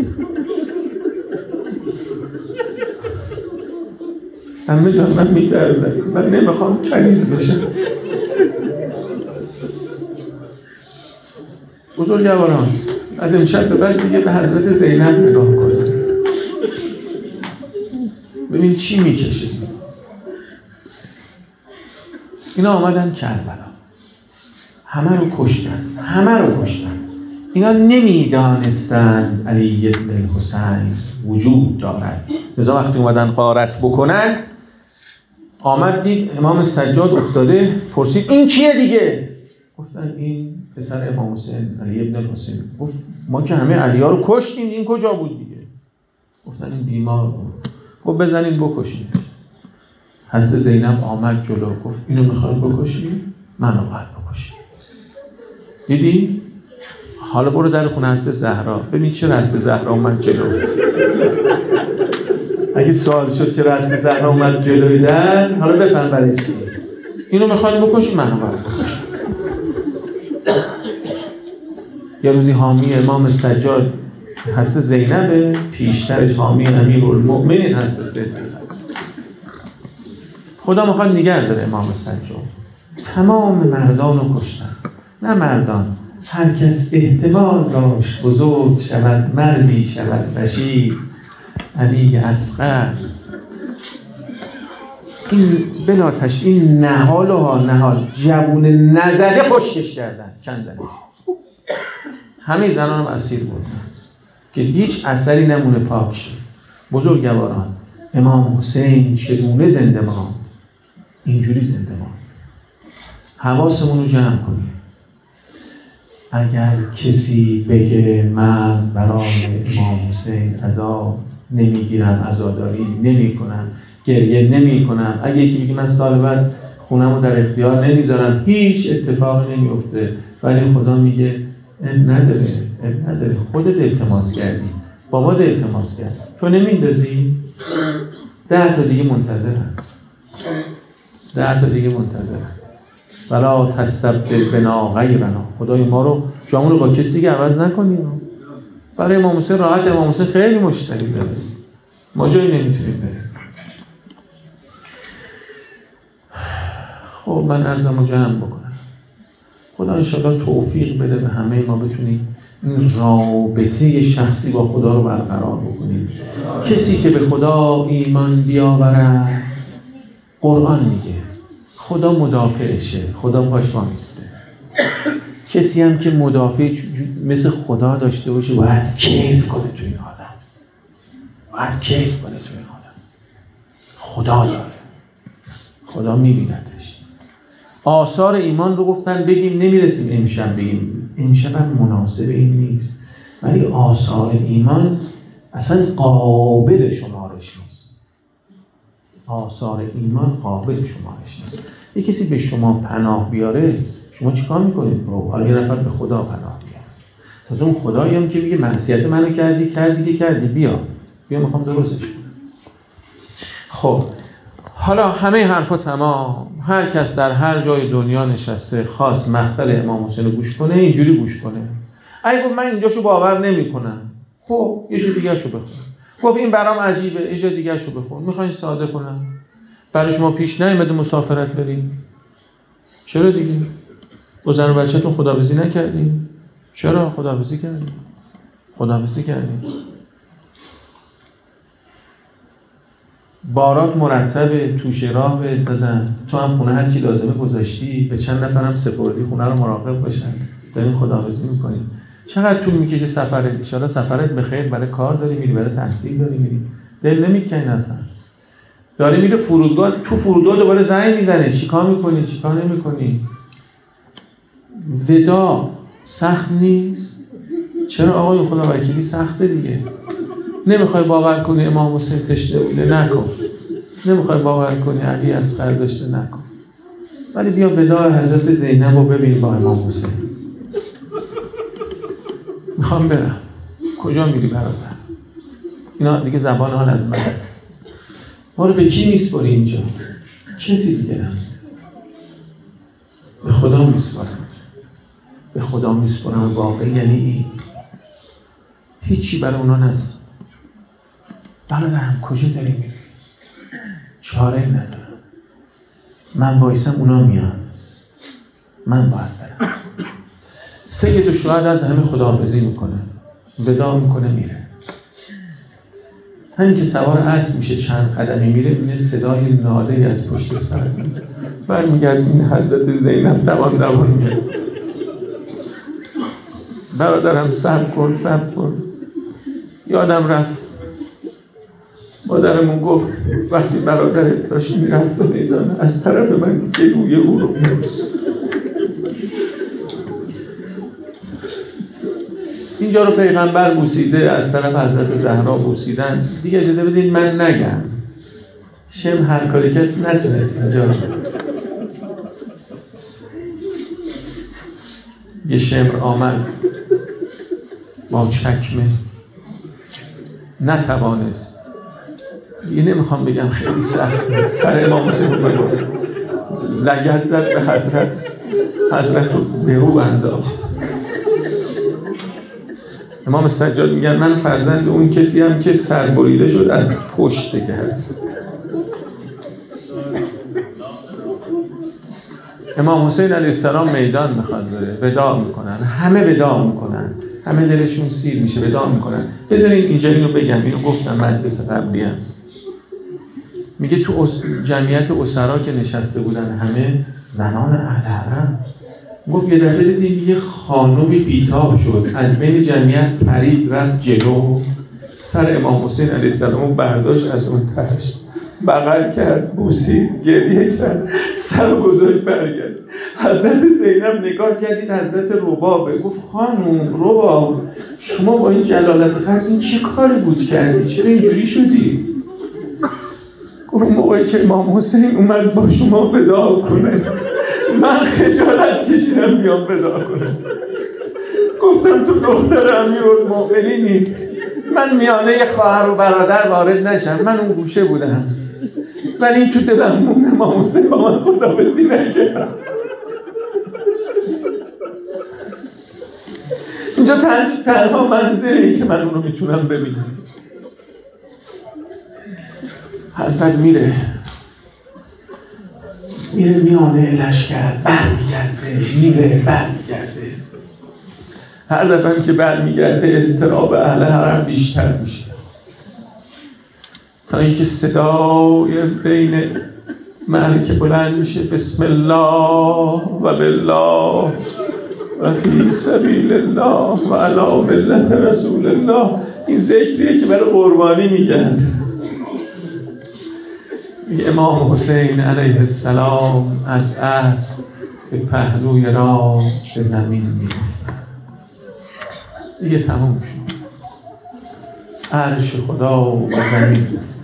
همه جان من میترزم، من نمیخوام کنیز بشم. بزرگواران از امشب به بعد دیگه به حضرت زینب نگاه کنید، ببین چی میکشه. اینا آمدن کربلا، همه رو کشتن. اینا نمیدانستند علی بن الحسین وجود دارد. لذا وقتی اومدن غارت بکنن، آمد دید امام سجاد افتاده، پرسید این کیه دیگه؟ گفتن این پسر امام حسین علی بن الحسین. گفت ما که همه علیا رو کشتیم، این کجا بود دیگه؟ گفتن این بیمار بود. گفت بزنین بکشین. حضرت زینب آمد جلو، گفت اینو میخواید بکشین؟ منو باید بکشین. دیدی؟ حالا برو در خونه حضرت زهرا ببین چرا حضرت زهرا اومد جلو. اگه سوال شد چرا حضرت زهرا اومد جلوی در، حالا بفهم برای چی. اینو میخواید بکشین؟ منو باید بکشین. یه روزی حامی امام سجاد حضرت زینب، پیشترش حامی امیرالمؤمنین حضرت صدیق است. خدا میخواد نگه داره امام سجاد. تمام مردان رو کشتن. نه مردان، هر کس احتمال داشت بزرگ شود، مردی شود رشید، علی اصغر. این بلا تشبیه، این نهال جوون نزده خشکش کردن، کندنش. همه زنان هم اسیر بودن که هیچ اثری نمونه پاک شد. بزرگواران امام حسین چگونه زنده ماند؟ اینجوری زنده ماند. حواسمون رو جمع کنیم. اگر کسی بگه من برای امام حسین عزا نمیگیرم، عزاداری نمی کنم، گریه نمی کنم، اگه یکی بگه من سال بعد خونم رو در اختیار نمیذارم، هیچ اتفاقی نمیفته، ولی خدا میگه نداره، خودت التماس کردی، بابا التماس کرد، تو نمیندازی؟ 10 تا دیگه منتظرن. ولا تستبدل بنا غیرنا. خدای ما رو جامون رو با کسی دیگه عوض نکنیم. برای امام حسین راحت، امام حسین خیلی مشتری داره، ما جایی نمیتونیم بریم. خب من عرضمو جمع بکنم. خدا انشاءالله توفیق بده به همه ما بتونیم این رابطه شخصی با خدا رو برقرار بکنیم. کسی که به خدا ایمان بیاورد، قرآن میگه خدا مدافعشه، خدا پاش وامیسته. کسی هم که مدافع مثل خدا داشته باشه باید کیف کنه تو این عالم، خدا داره، خدا میبیندش. آثار ایمان رو گفتن بگیم، نمیرسیم امشب بگیم، امشب هم مناسب این نیست، ولی آثار ایمان اصلا قابل شمارش نیست. یه کسی به شما پناه بیاره، شما چیکار میکنید؟ حالا یه نفر به خدا پناه بیاره، تازه اون خدایی هم که میگه معصیت منو کردی بیا میخوام درستش کنم. خب حالا همه حرفا تمام، هر کس در هر جای دنیا نشسته خواست مقتل امام حسین رو گوش کنه، اینجوری گوش کنه. اگه گفت من اینجاشو باور نمیکنم، خب یه جای دیگه‌شو بخون. گفت این برام عجیبه، یه جای دیگه‌شو بخون. میخواین ساده کنم؟ برای شما پیش نیومده مسافرت بریم؟ چرا دیگه؟ با زن و بچه‌تون خداحافظی نکردیم؟ چرا خداحافظی کردیم؟ بارات مرتبه، توشه راه بهت دادن، تو هم خونه هر چی لازمه گذاشتی، به چند نفرم سپردی خونه رو مراقب باشن، دارین خداحافظی میکنی. چقدر طول میکشه سفرت؟ ان شاءالله سفرت بخیر، برای کار داری میری، برای تحصیل داری میری، دل نمیکنی اصلا. داری میره فرودگاه، تو فرودگاه دوباره زنگ میزنه، چیکار میکنی چیکار نمیکنی. ودا سخت نیست؟ چرا آقای خدا وکیلی سخته دیگه. نمیخوای باور کنی امام حسین تشنه بوده، نکن. نمیخوای باور کنی علی اصغر داشته، نکن. ولی بیا وداع حضرت زینب رو ببین با امام حسین. میخوام برم. کجا میری برادر؟ اینا دیگه زبان حال از من. ما رو به کی میسپاری اینجا؟ کسی دیگه نه. به خدا میسپارم. به خدا میسپارم. واقعی یعنی این. هیچی برای اونا ندارم. برادرم کجا داری میری؟ چاره ندارم. من وایسم اونا میان. من باید برم. سید الشهدا از همه خداحافظی میکنه. وداع میکنه میره. همین که سوار اسب میشه چند قدمی میره، میبینه صدای ناله‌ای از پشت سر میاد. برمیگرد این حضرت زینب دوان میاد. برادرم صبر کن. یادم رفت مادرمون گفت وقتی برادرت داشت میرفت به میدان، از طرف من گلوی او رو بوس. اینجا رو پیغمبر بوسیده، از طرف حضرت زهرا بوسیدن، دیگه اجازه بدید من نگم. شم هر کاری کس نتونست اینجا رو. یه شمر آمد با چکمه، نتوانست. دیگه نمیخوام بگم خیلی سخت، سر امام حسین رو بگم لگد زد به حضرت رو به رو انداخت. امام سجاد میگن من فرزند اون کسی هم که سر بریده شد از پشت کرد. امام حسین علیه السلام میدان میخواد بره، وداع میکنن، همه وداع میکنن، همه دلشون سیر میشه، وداع میکنن. بذارین اینجا اینو بگم، اینو گفتم مجلس قبلی هم. میگه تو جمعیت اسرا که نشسته بودن همه زنان اهل حرم، گفت یه دفعه دیدیم یه خانومی بیتاب شد، از بین جمعیت پرید رفت جلو، سر امام حسین علیه السلام برداشت، از اون تهش بغل کرد، بوسید، گریه کرد، سر گذاشت برگشت. حضرت زینب نگاه کردید حضرت ربابه، گفت خانم رباب شما با این جلالت قدر این چه کاری بود کردی؟ چرا اینجوری شدی؟ گفت موقعی که امام حسین اومد با شما وداع کنه من خجالت کشیدم بیام وداع کنم. گفتم تو دختر امیرالمؤمنینی، من میانه خواهر و برادر وارد نشم، من اون گوشه بودم، ولی تو دلم موند امام حسین با من خداحافظی نکرد. اینجا تنها منزلی که من اون رو میتونم ببینم. حضرت میره میانه لشکر، برمیگرده برمیگرده. هر دفعه که برمیگرده اضطراب اهل حرم بیشتر میشه، تا اینکه صدای از بین معرکه بلند میشه: بسم الله و بالله و فی سبیل الله و علی ملت رسول الله. این ذکریه که برای قربانی میگن. امام حسین علیه السلام از اسب به پهلوی راست به زمین میافتد. دیگه تموم شد. عرش خدا و زمین گفت.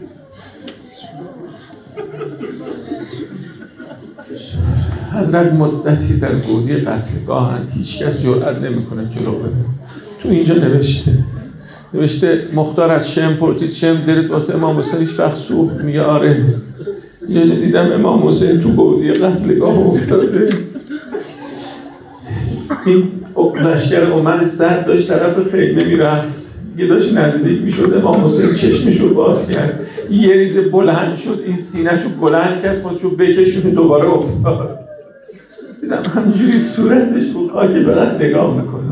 حضرت مدتی در گودی قتلگاه هیچ کس جرئت نمیکنه جلو بره. تو اینجا نوشته مختار از شم پرسید شم دلت واسه امام حسین هیچ وقت سوخت؟ میگه آره، یه دیدم امام حسین تو گودی قتلگاه افتاده. این لشکر عمر سعد داشت طرف خیمه میرفت، یه داشت نزدیک میشد، امام حسین چشمشو باز کرد، یه ریزه بلند شد، این سینه‌شو بلند کرد، خودشو بکشون دوباره افتاد. دیدم همینجوری صورتش بود، خاکی فقط نگاه میکنه.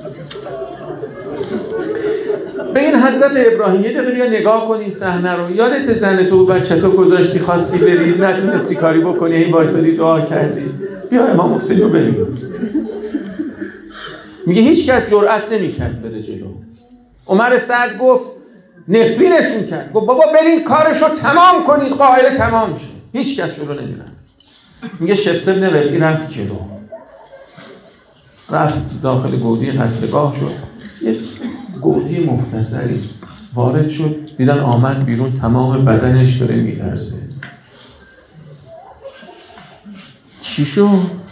به این حضرت ابراهیم یه دقیقه بیا نگاه کن این صحنه رو. یادت زن تو و بچه تو گذاشتی خواستی بری، نتونستی کاری بکنی، این وایسادی دعا کردی. بیا امام حسین رو ببین. میگه هیچ کس جرئت نمیکرد بره جلو. عمر سعد گفت نفرینشون کرد، گفت بابا برین کارشو تمام کنید، قائل تمام شد. هیچ کس جلو نمیرفت. میگه شبس بن ربعی رفت جلو، رفت داخل گودی قتلگاه شد. یه گودی مختصری وارد شد، دیدن آمد بیرون، تمام بدنش داره میلرزه. چی شد؟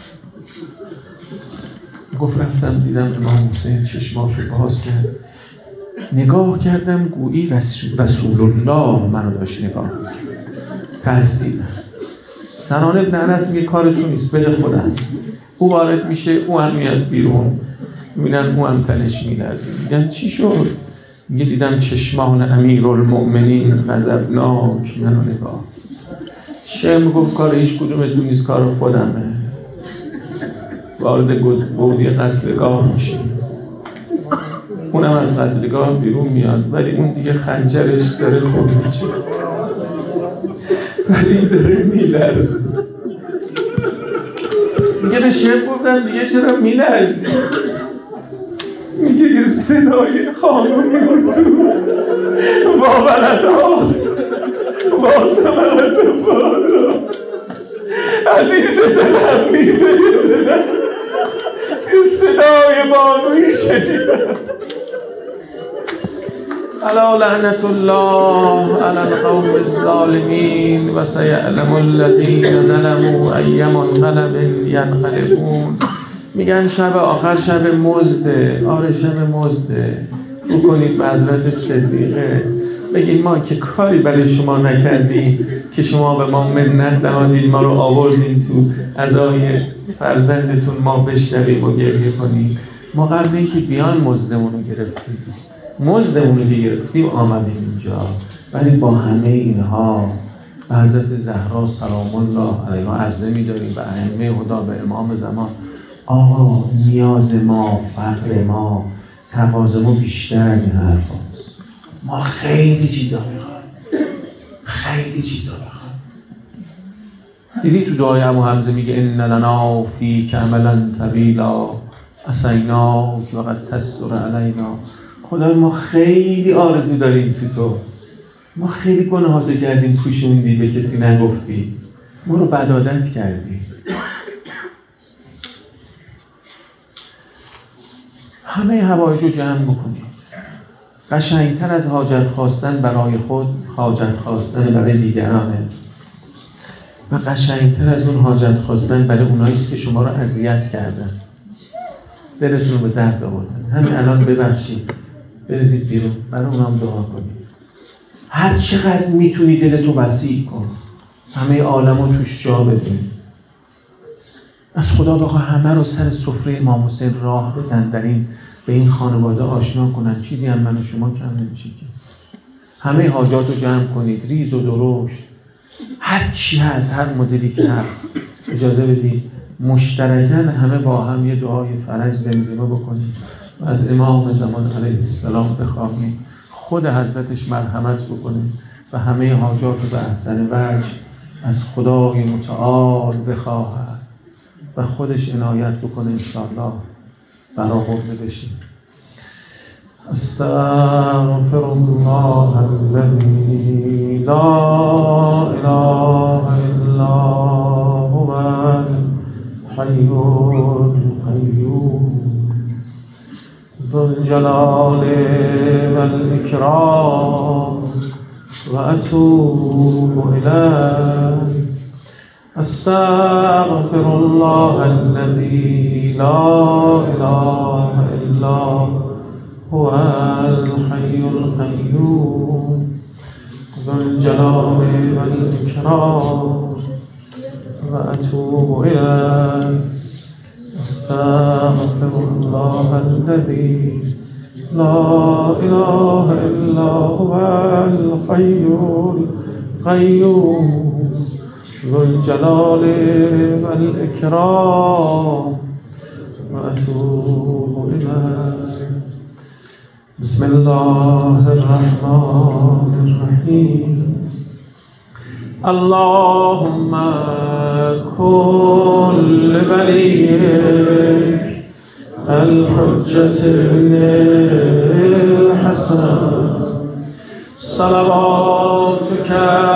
گفت رفتم دیدم امام حسین چشماشو باز کرد، نگاه کردم گویی رسول الله منو داشت نگاه می‌کرد. ترسیدم. سنان ابن انس میگه کار تو نیست، بده خودم. او وارد میشه، او هم میاد بیرون، میبینن او هم تنش میلرزه. میگن چی شد؟ میگه دیدم چشمان امیرالمؤمنین غضبناک منو نگاه. شم گفت کار هیچ کدومتون نیست، کار خودمه. وارد گودی قتلگاه میشه، اونم از قتلگاه بیرون میاد، ولی اون دیگه خنجرش داره خون میشه، ولی داره میلرزه. میگه به شب گفتم دیگه چرا میلرزی؟ میگه یه صدای خانومی بود تو واولدها واسمرت فادا عزیز دلم میده، یه صدای بانویی شدیدم. الا لعنت الله علی القوم الظالمین و سیعلم الذین ظلموا ای منقلب ینقلبون. میگن شب آخر شب مزده. آره شب مزده. رو کنید به حضرت صدیقه بگید ما که کاری برای شما نکردیم که شما به ما منت نهادید، ما رو آوردین تو عزای فرزندتون ما بشنویم و گریه کنیم. ما قبل اینکه بیان مزدمون رو گرفتیم آمدیم اینجا، ولی با همه اینها به حضرت زهرا سلام الله علیها عرضه می‌داریم، به ائمه هدا، به امام زمان: آقا نیاز ما، فقر ما، تقاضا ما بیشتر از این حرفاست. ما خیلی چیزا میخوایم. دیدی تو دعای عمو حمزه میگه ان لنا فیک عملا طویلا عصیناک و قد تستر علینا. خدای ما خیلی آرزو داریم تو، ما خیلی گناهاتو کردیم پوشوندی، به کسی نگفتی، ما رو بد عادت کردی. همه حوایج رو جمع بکنید. قشنگتر از حاجت خواستن برای خود حاجت خواستن برای دیگرانه و قشنگتر از اون حاجت خواستن برای اوناییست که شما رو اذیت کردن، دلتون رو به درد آوردن. همین الان ببخشید، بریزید بیرون، برای اونام دعا کنید. هر چقدر میتونی دلتو وسیع کن، همه عالمو توش جا بده. از خدا بخواه همه رو سر سفره امام حسین راه بدن، در این به این خانواده آشنا کنن. چیزی هم من و شما کم نمیشه که همه حاجات رو جمع کنید، ریز و درشت، هر چی هست، هر مدلی که هست. اجازه بدید مشترکاً همه با هم یه دعای فرج زمزمه بکنید و از امام زمان علیه السلام بخواهیم خود حضرتش مرحمت بکنه و همه حاجات رو به احسن وجه از خدای متعال بخواهد و خودش عنایت بکنه انشاءالله برآورده بشیم. استغفر الله الذي لا اله الا هو الحي القيوم ذو الجلال والإكرام وأتوب إليه. استغفر الله الذي لا إله إلا هو الحي القيوم ذو الجلال والإكرام وأتوب إليه. استغفر الله الذي لا إله إلا هو الحي القيوم ذو الجلال والإكرام وأتوب إليه. بسم الله الرحمن الرحيم. اللهم كن لوليك الحجة ابن الحسن صلواتك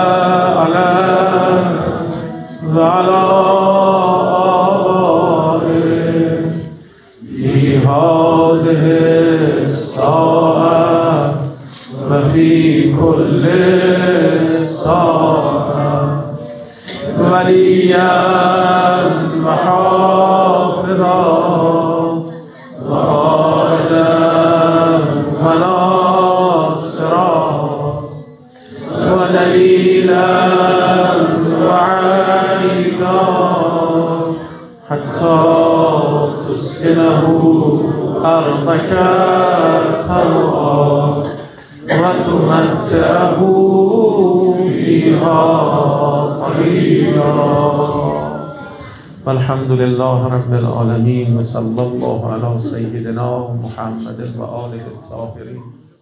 عليه وعلى آبائه في هذه الساعة وفي كل ساعة وليا وحافظا وقائدا وناصرا ودليلا وعينا حتى تسكنه أرضك ترضى وتمتعه فيها قليلا. والحمد لله رب العالمين وصلى الله على سيدنا محمد وآله الطاهرين.